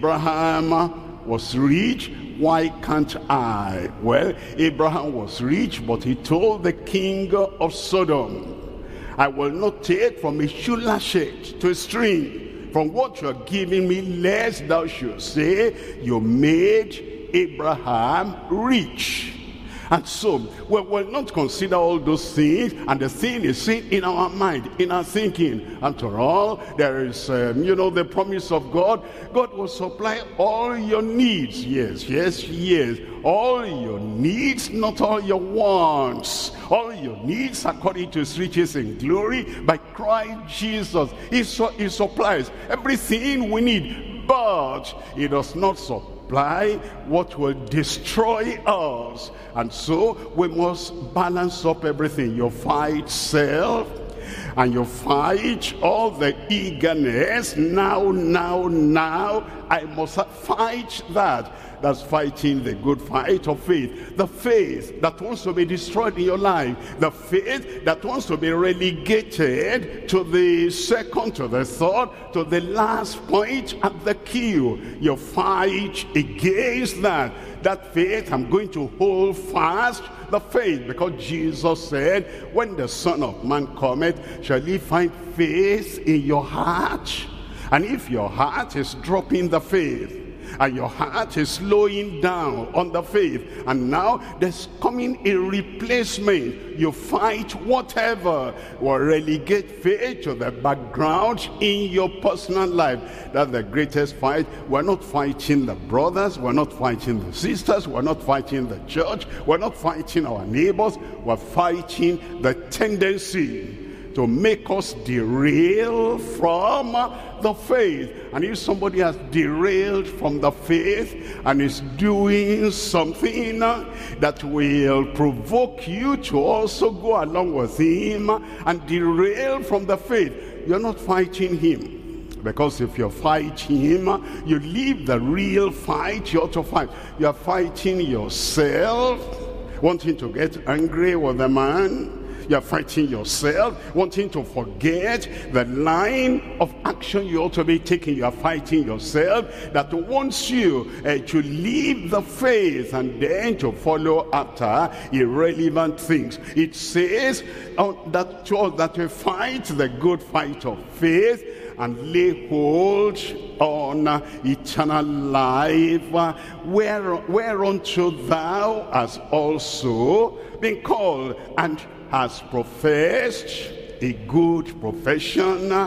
Abraham was rich. Why can't I? Well, Abraham was rich, but he told the king of Sodom, I will not take from a shoe lashet to a string. From what you are giving me, lest thou should say, you made Abraham rich. And so, we will not consider all those things, and the thing is seen in our mind, in our thinking. After all, there is, um, you know, the promise of God. God will supply all your needs. Yes, yes, yes. All your needs, not all your wants. All your needs according to his riches in glory by Christ Jesus. He, su he supplies everything we need, but he does not supply what will destroy us. And so we must balance up everything. You fight self, and you fight all the eagerness. Now, now, now, I must fight that. That's fighting the good fight of faith. The faith that wants to be destroyed in your life. The faith that wants to be relegated to the second, to the third, to the last point at the queue. You fight against that. That faith, I'm going to hold fast the faith, because Jesus said, when the Son of Man cometh, shall he find faith in your heart? And if your heart is dropping the faith, and your heart is slowing down on the faith, and now there's coming a replacement, you fight whatever will relegate faith to the background in your personal life. That's the greatest fight. We're not fighting the brothers, we're not fighting the sisters, we're not fighting the church, we're not fighting our neighbors, we're fighting the tendency to make us derail from the faith. And if somebody has derailed from the faith and is doing something that will provoke you to also go along with him and derail from the faith, you're not fighting him. Because if you're fighting him, you leave the real fight you ought to fight. You're fighting yourself, wanting to get angry with the man. You're fighting yourself, wanting to forget the line of action you ought to be taking. You're fighting yourself that wants you uh, to leave the faith and then to follow after irrelevant things. It says uh, that, to us that we fight the good fight of faith and lay hold on uh, eternal life, uh, where, whereunto thou hast also been called, and has professed a good profession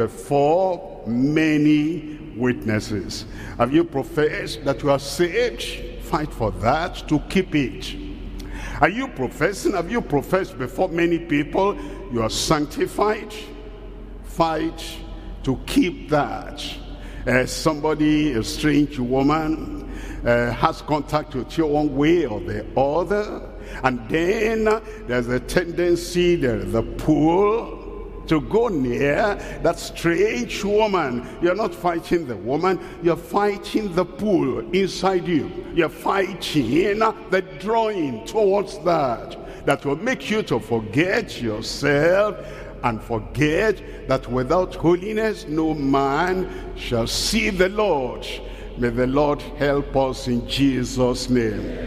before many witnesses. Have you professed that you are saved? Fight for that, to keep it. Are you professing, have you professed before many people you are sanctified? Fight to keep that. Uh, somebody, a strange woman, uh, has contact with you one way or the other, and then there's a tendency, there's the pull to go near that strange woman. You're not fighting the woman, you're fighting the pull inside you. You're fighting the drawing towards that, that will make you to forget yourself and forget that without holiness no man shall see the Lord. May the Lord help us in Jesus' name.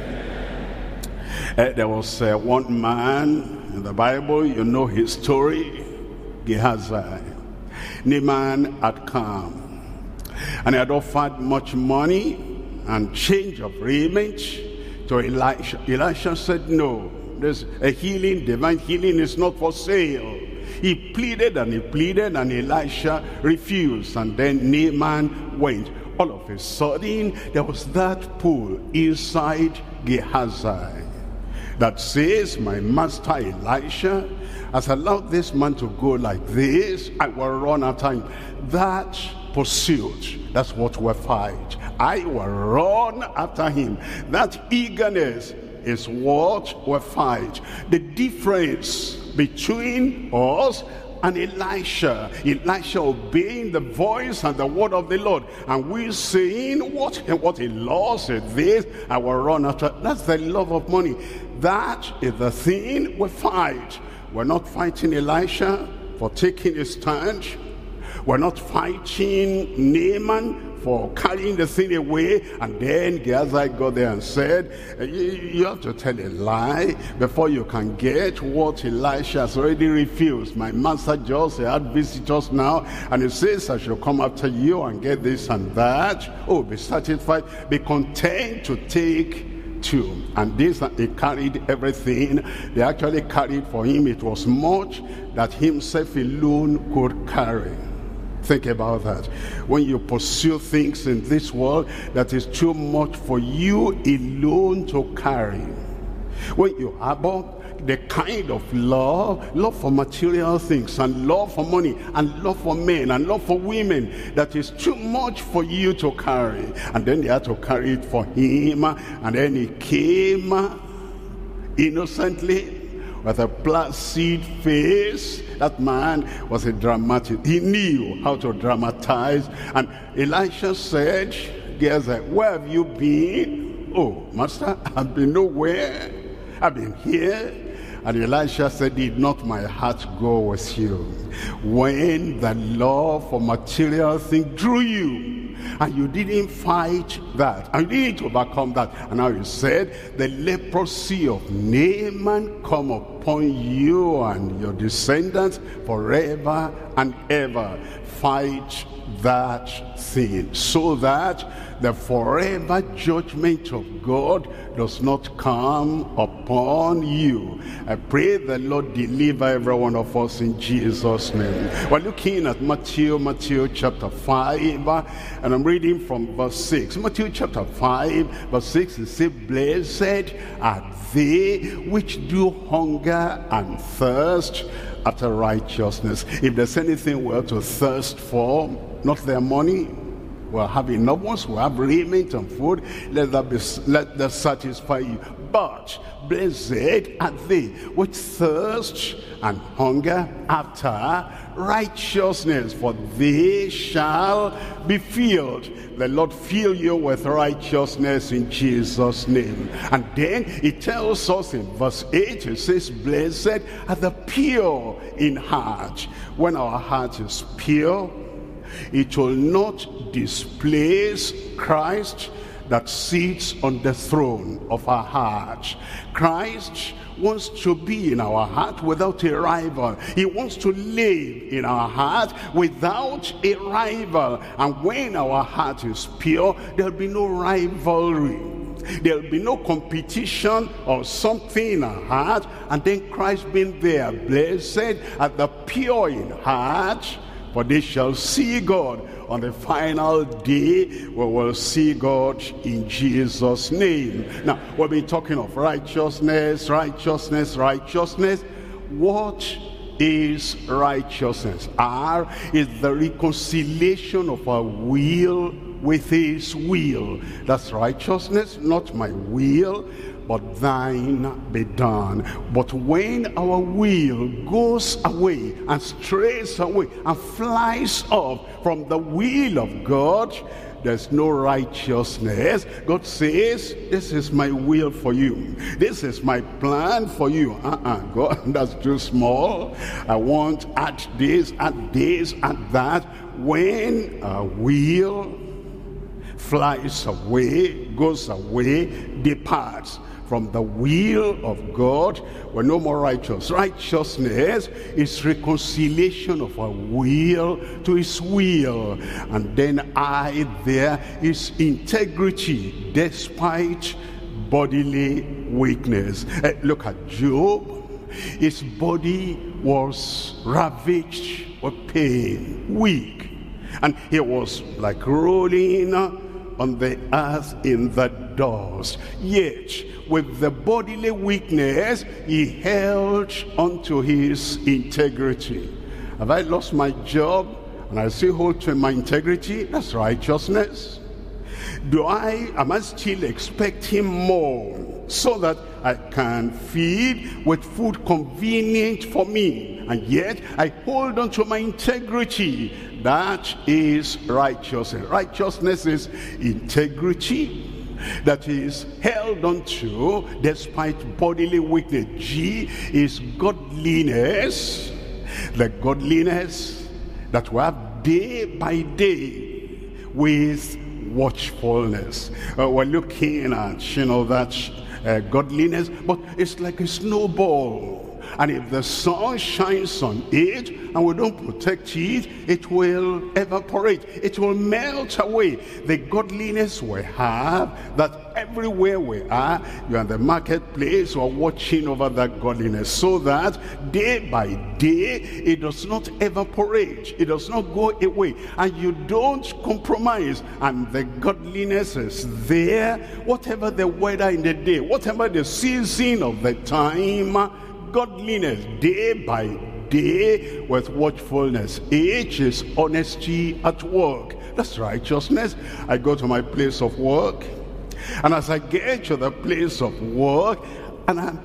Uh, there was uh, one man in the Bible, you know his story, Gehazi. Naaman had come, and he had offered much money and change of raiment to Elisha. Elisha said, no, there's a healing, divine healing is not for sale. He pleaded and he pleaded, and Elisha refused, and then Naaman went. All of a sudden, there was that pull inside Gehazi that says, my master Elisha has allowed this man to go like this, I will run after him. That pursuit, that's what we fight. I will run after him. That eagerness is what we fight. The difference between us and Elisha. Elisha obeying the voice and the word of the Lord. And we're saying, what, what he lost is this, I will run after. That's the love of money. That is the thing we fight. We're not fighting Elisha for taking a stand. We're not fighting Naaman for carrying the thing away. And then Gehazi got there and said, you, you have to tell a lie before you can get what Elisha has already refused. My master just had visitors now, and he says I should come after you and get this and that. Oh, be satisfied, be content to take two. And this, he carried everything. They actually carried for him. It was much that himself alone could carry. Think about that. When you pursue things in this world that is too much for you alone to carry. When you harbor the kind of love, love for material things, and love for money, and love for men, and love for women, that is too much for you to carry. And then they had to carry it for him, and then he came innocently with a placid face. That man was a dramatic. He knew how to dramatize. And Elisha said, Gehazi, where have you been? Oh, master, I've been nowhere. I've been here. And Elisha said, did not my heart go with you when the love for material things drew you? And you didn't fight that, and you didn't overcome that. And now you said, the leprosy of Naaman come upon you and your descendants forever and ever. Fight that thing, so that the forever judgment of God does not come upon you. I pray the Lord deliver every one of us in Jesus' name. We're looking at Matthew, Matthew chapter five, and I'm reading from verse six. Matthew chapter five, verse six, it says, blessed are they which do hunger and thirst after righteousness. If there's anything we're to thirst for, not their money, we'll have enough ones, we'll have raiment and food, let that be, let that satisfy you. But blessed are they which thirst and hunger after righteousness, for they shall be filled. The Lord fill you with righteousness in Jesus' name. And then it tells us in verse eight, it says, blessed are the pure in heart. When our heart is pure, it will not displace Christ that sits on the throne of our heart. Christ wants to be in our heart without a rival. He wants to live in our heart without a rival. And when our heart is pure, there'll be no rivalry. There'll be no competition or something in our heart. And then Christ being there, blessed are the pure in heart, for they shall see God. On the final day, we will see God in Jesus' name. Now, we've been talking of righteousness, righteousness, righteousness. What is righteousness? R is the reconciliation of our will with his will. That's righteousness, not my will, but thine be done. But when our will goes away and strays away and flies off from the will of God, there's no righteousness. God says, this is my will for you. This is my plan for you. Uh-uh, God, that's too small. I want at this, at this, at that. When our will flies away, goes away, departs from the will of God, we're no more righteous. Righteousness is reconciliation of our will to his will. And then I there is integrity despite bodily weakness. Uh, look at Job. His body was ravaged with pain, weak. And he was like rolling on the earth in the dust. Yet, with the bodily weakness, he held onto his integrity. Have I lost my job and I still hold to my integrity? That's righteousness. Do I, am I still expecting more so that I can feed with food convenient for me, and yet I hold on to my integrity. That is righteousness. Righteousness is integrity that is held on to despite bodily weakness. G is godliness, the godliness that we have day by day with watchfulness. Uh, we're looking at, you know, that uh, godliness, but it's like a snowball. And if the sun shines on it and we don't protect it, it will evaporate. It will melt away. The godliness we have, that everywhere we are, you're in the marketplace or watching over that godliness, so that day by day it does not evaporate. It does not go away. And you don't compromise. And the godliness is there, whatever the weather in the day, whatever the season of the time, godliness day by day with watchfulness. H is honesty at work. That's righteousness. I go to my place of work, and as I get to the place of work, and I'm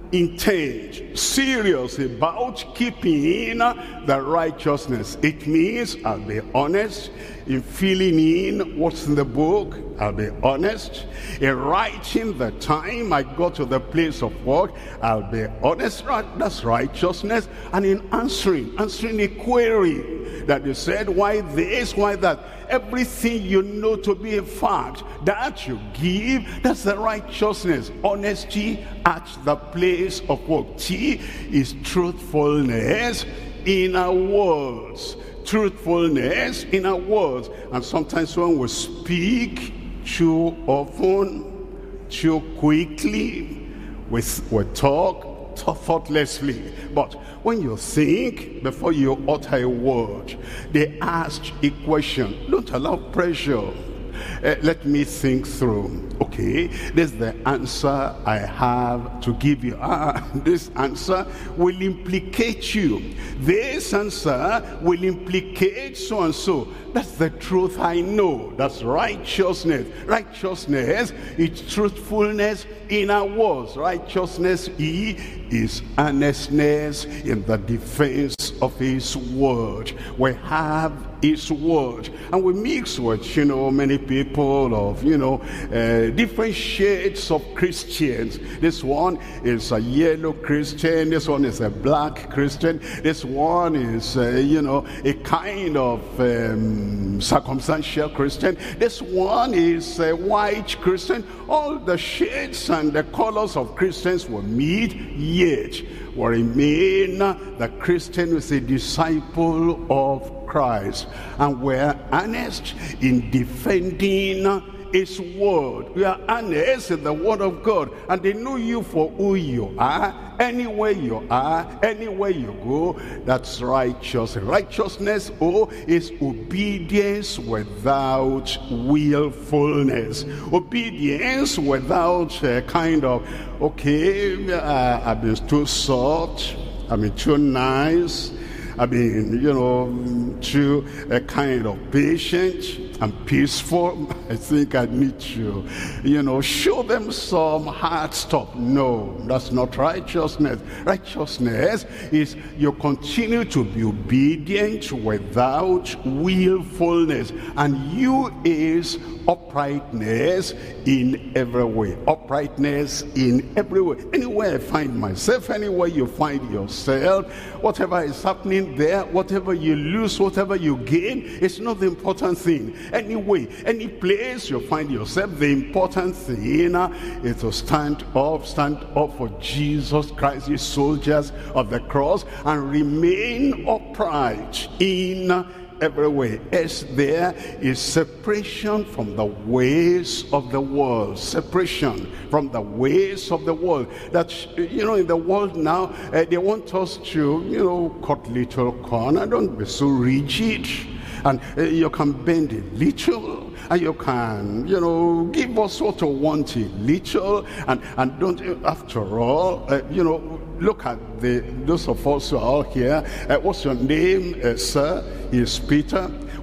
intent, serious about keeping the righteousness, it means I'll be honest in filling in what's in the book. I'll be honest in writing the time I go to the place of work. I'll be honest. That's righteousness. And in answering answering a query that you said, why this, why that, everything you know to be a fact that you give, that's the righteousness. Honesty at the place of work. T is truthfulness in our words. Truthfulness in our words. And sometimes when we speak too often, too quickly, we, we talk thoughtlessly. But when you think before you utter a word, they ask a question. Don't allow pressure. Uh, let me think through. Okay, this is the answer I have to give you. Ah, this answer will implicate you. This answer will implicate so and so. That's the truth I know. That's righteousness. Righteousness is truthfulness in our words. Righteousness, E, is earnestness in the defense of his word. We have his word, and we mix with, you know, many people of, you know, uh, different shades of Christians. This one is a yellow Christian, this one is a black Christian, this one is uh, you know, a kind of um, circumstantial Christian, this one is a white Christian. All the shades and the colors of Christians will meet, yet will remain the Christian who is a disciple of Christ, and we're honest in defending his word. We are honest in the word of God, and they know you for who you are. Anywhere you are, anywhere you go, that's righteous. Righteousness, oh, is obedience without willfulness. Obedience without a kind of, okay, uh, I've been too soft, I've been too nice, I've been, you know, too a kind of patient and peaceful. I think I need to, you know, show them some hard stuff. No, that's not righteousness. Righteousness is you continue to be obedient without willfulness, and you is uprightness in every way. Uprightness in every way. Anywhere I find myself, anywhere you find yourself, whatever is happening there, whatever you lose, whatever you gain, it's not the important thing. Anyway, any place you find yourself, the important thing is to stand up, stand up for Jesus Christ, the soldiers of the cross, and remain upright in every way. As there is separation from the ways of the world. Separation from the ways of the world. That, you know, in the world now, uh, they want us to, you know, cut little corner. Don't be so rigid. And uh, you can bend a little, and you can, you know, give us what we want a little, and, and don't, after all, uh, you know, look at the those of us who are all here. Uh, what's your name, uh, sir? Is Peter.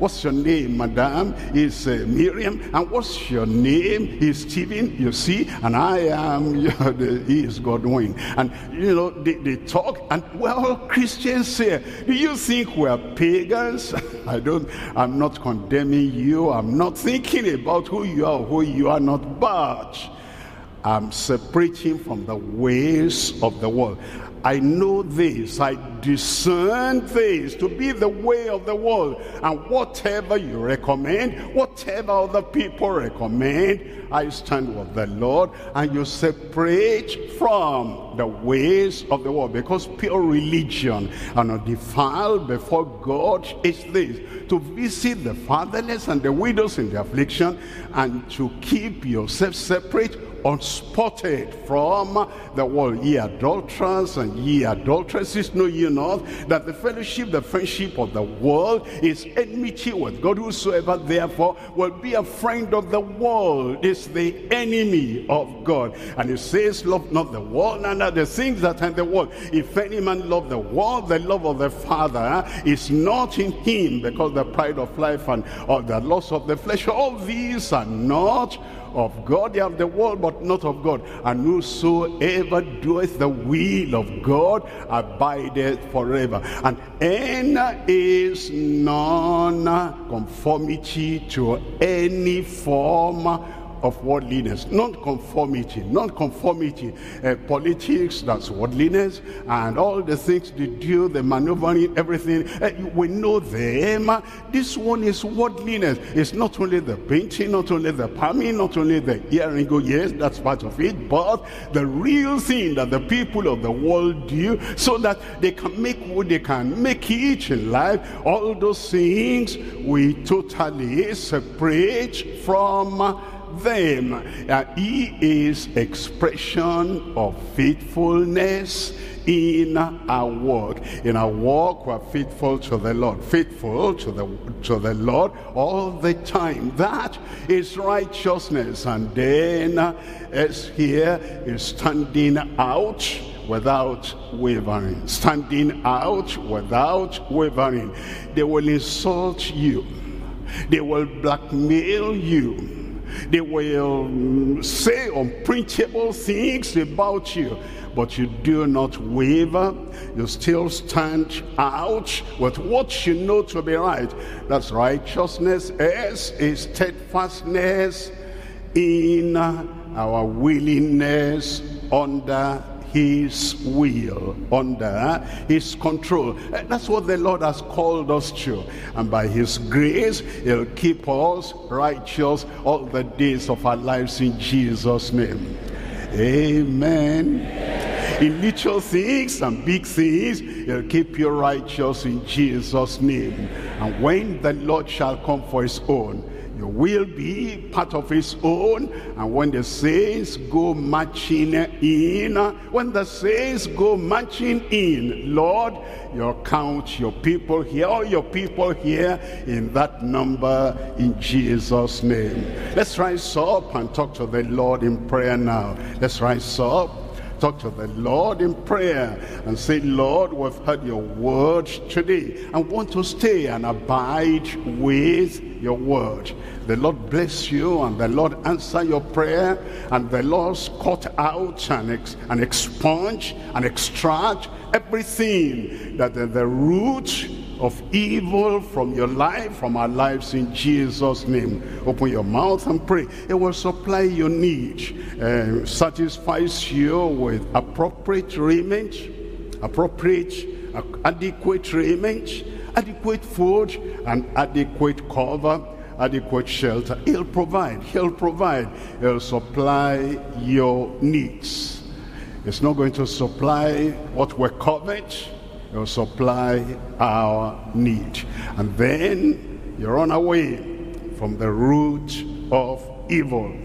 What's your name, madam? Is uh, Miriam. And what's your name? Is Stephen. You see, and I am, you know, the, he is Godwin. And, you know, they, they talk, and well, Christians say, do you think we're pagans? I don't, I'm not condemning you. I'm not thinking about who you are or who you are not, but I'm separating from the ways of the world. I know this, I discern this to be the way of the world. And whatever you recommend, whatever other people recommend, I stand with the Lord. And you separate from the ways of the world. Because pure religion and undefiled before God is this: to visit the fatherless and the widows in the affliction, and to keep yourself separate, unspotted from the world. Ye adulterers and ye adulteresses, know ye not that the fellowship, the friendship of the world is enmity with God? Whosoever therefore will be a friend of the world is the enemy of God. And it says, love not the world, and the things that are in the world. If any man love the world, the love of the Father is not in him, because the pride of life and or the loss of the flesh, all these are not of God. They are of the world, but not of God. And whosoever doeth the will of God abideth forever. And N is non-conformity to any form of worldliness. Non-conformity, non-conformity. Uh, politics, that's worldliness. And all the things they do, the maneuvering, everything, uh, we know them. This one is worldliness. It's not only the painting, not only the palming, not only the earring. Oh, yes, that's part of it. But the real thing that the people of the world do, so that they can make what they can make it in life, all those things we totally separate from them. Uh, he is expression of faithfulness in our work. In our work, we're faithful to the Lord, faithful to the to the Lord all the time. That is righteousness. And then uh, as here is standing out without wavering, standing out without wavering. They will insult you, they will blackmail you, they will say unprintable things about you, but you do not waver. You still stand out with what you know to be right. That's righteousness. S is steadfastness in our willingness under his will, under his control. That's what the Lord has called us to. And by his grace, he'll keep us righteous all the days of our lives, in Jesus' name. Amen. In little things and big things, he'll keep you righteous in Jesus' name. And when the Lord shall come for his own, you will be part of his own. And when the saints go marching in, when the saints go marching in, Lord, you'll count your people here, all your people here in that number, in Jesus' name. Let's rise up and talk to the Lord in prayer now. Let's rise up. Talk to the Lord in prayer and say, Lord, we've heard your word today and want to stay and abide with your word. The Lord bless you, and the Lord answer your prayer, and the Lord cut out and, ex and expunge and extract everything that is the root of evil from your life, from our lives, in Jesus' name. Open your mouth and pray. It will supply your need, uh, satisfies you with appropriate raiment, appropriate, uh, adequate raiment, adequate food, and adequate cover, adequate shelter. He'll provide, he'll provide, he'll supply your needs. It's not going to supply what we covet. He'll supply our need. And then you run away from the root of evil.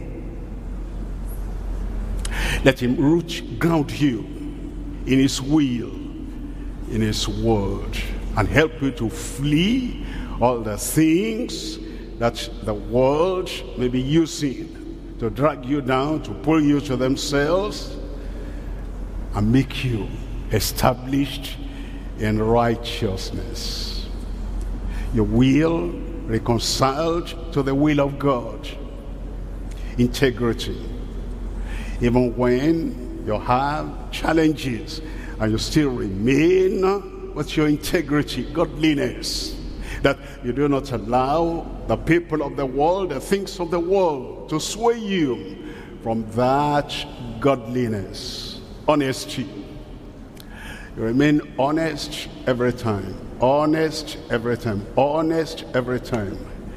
Let him root ground you in his will, in his word, and help you to flee all the things that the world may be using to drag you down, to pull you to themselves, and make you established in righteousness. You will reconciled to the will of God. Integrity. Even when you have challenges and you still remain with your integrity, godliness, that you do not allow the people of the world, the things of the world, to sway you from that godliness. Honesty. You remain honest every time. Honest every time. Honest every time.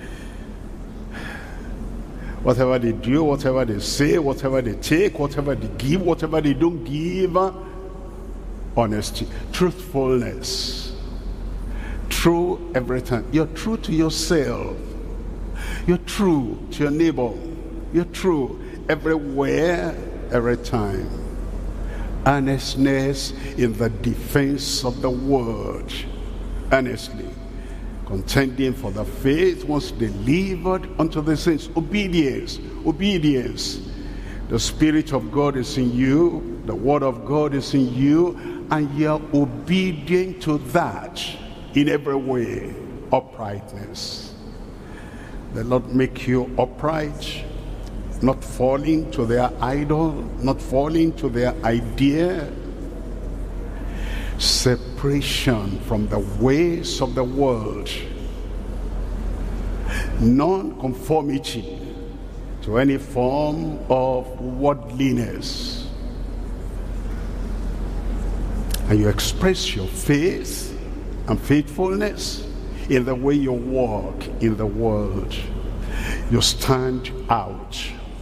Whatever they do, whatever they say, whatever they take, whatever they give, whatever they don't give, honesty. Truthfulness. True every time. You're true to yourself. You're true to your neighbor. You're true everywhere, every time. Earnestness in the defense of the word. Earnestly contending for the faith once delivered unto the saints. Obedience. Obedience. The Spirit of God is in you. The word of God is in you. And you're obedient to that. In every way, uprightness. The Lord make you upright, not falling to their idol, not falling to their idea. Separation from the ways of the world. Non-conformity to any form of worldliness. And you express your faith and faithfulness in the way you walk in the world. You stand out.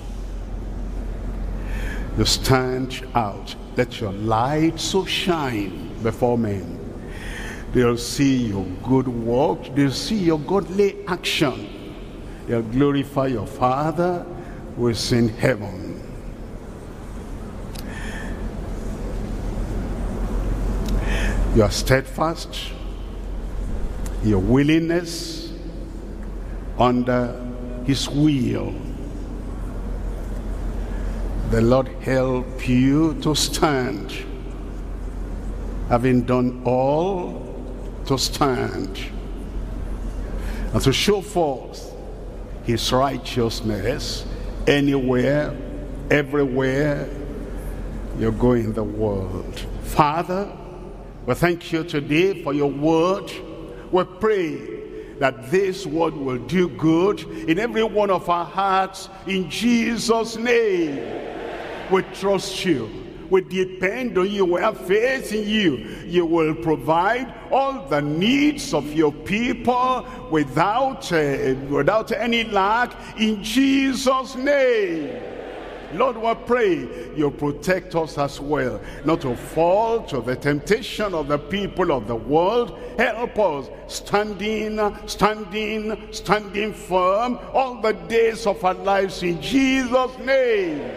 You stand out. Let your light so shine before men. They'll see your good work. They'll see your godly action. They'll glorify your Father who is in heaven. You are steadfast. Your willingness under his will. The Lord help you to stand, having done all to stand, and to show forth his righteousness anywhere, everywhere you go in the world. Father, we thank you today for your word. We pray that this word will do good in every one of our hearts in Jesus' name. We trust you. We depend on you. We have faith in you. You will provide all the needs of your people without, uh, without any lack in Jesus' name. Lord, we pray you protect us as well, not to fall to the temptation of the people of the world. Help us standing, standing, standing firm all the days of our lives in Jesus' name.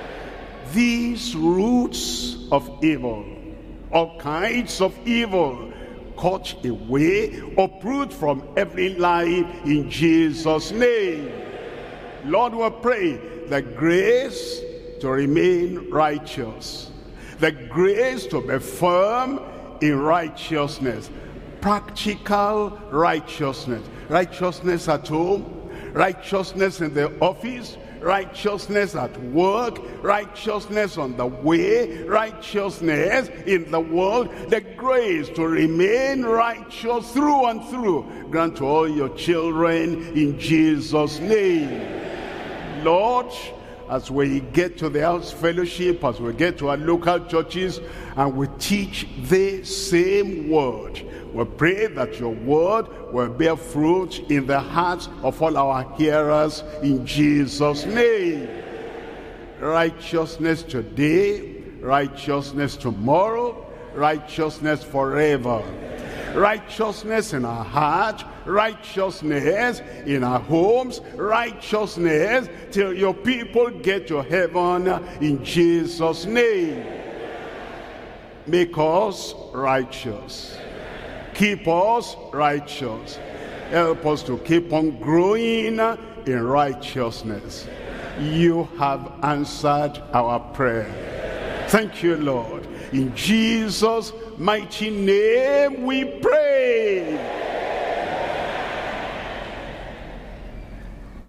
These roots of evil, all kinds of evil, cut away, uproot from every life in Jesus' name. Lord, we pray the grace to remain righteous, the grace to be firm in righteousness, practical righteousness, righteousness at home, righteousness in the office, righteousness at work, righteousness on the way, righteousness in the world, the grace to remain righteous through and through. Grant to all your children in Jesus' name. Lord, as we get to the house fellowship, as we get to our local churches, and we teach the same word, we pray that your word will bear fruit in the hearts of all our hearers in Jesus' name. Righteousness today, righteousness tomorrow, righteousness forever. Righteousness in our heart, righteousness in our homes, righteousness till your people get to heaven in Jesus' name. Make us righteous. Keep us righteous. Help us to keep on growing in righteousness. You have answered our prayer. Thank you, Lord. In Jesus' mighty name we pray.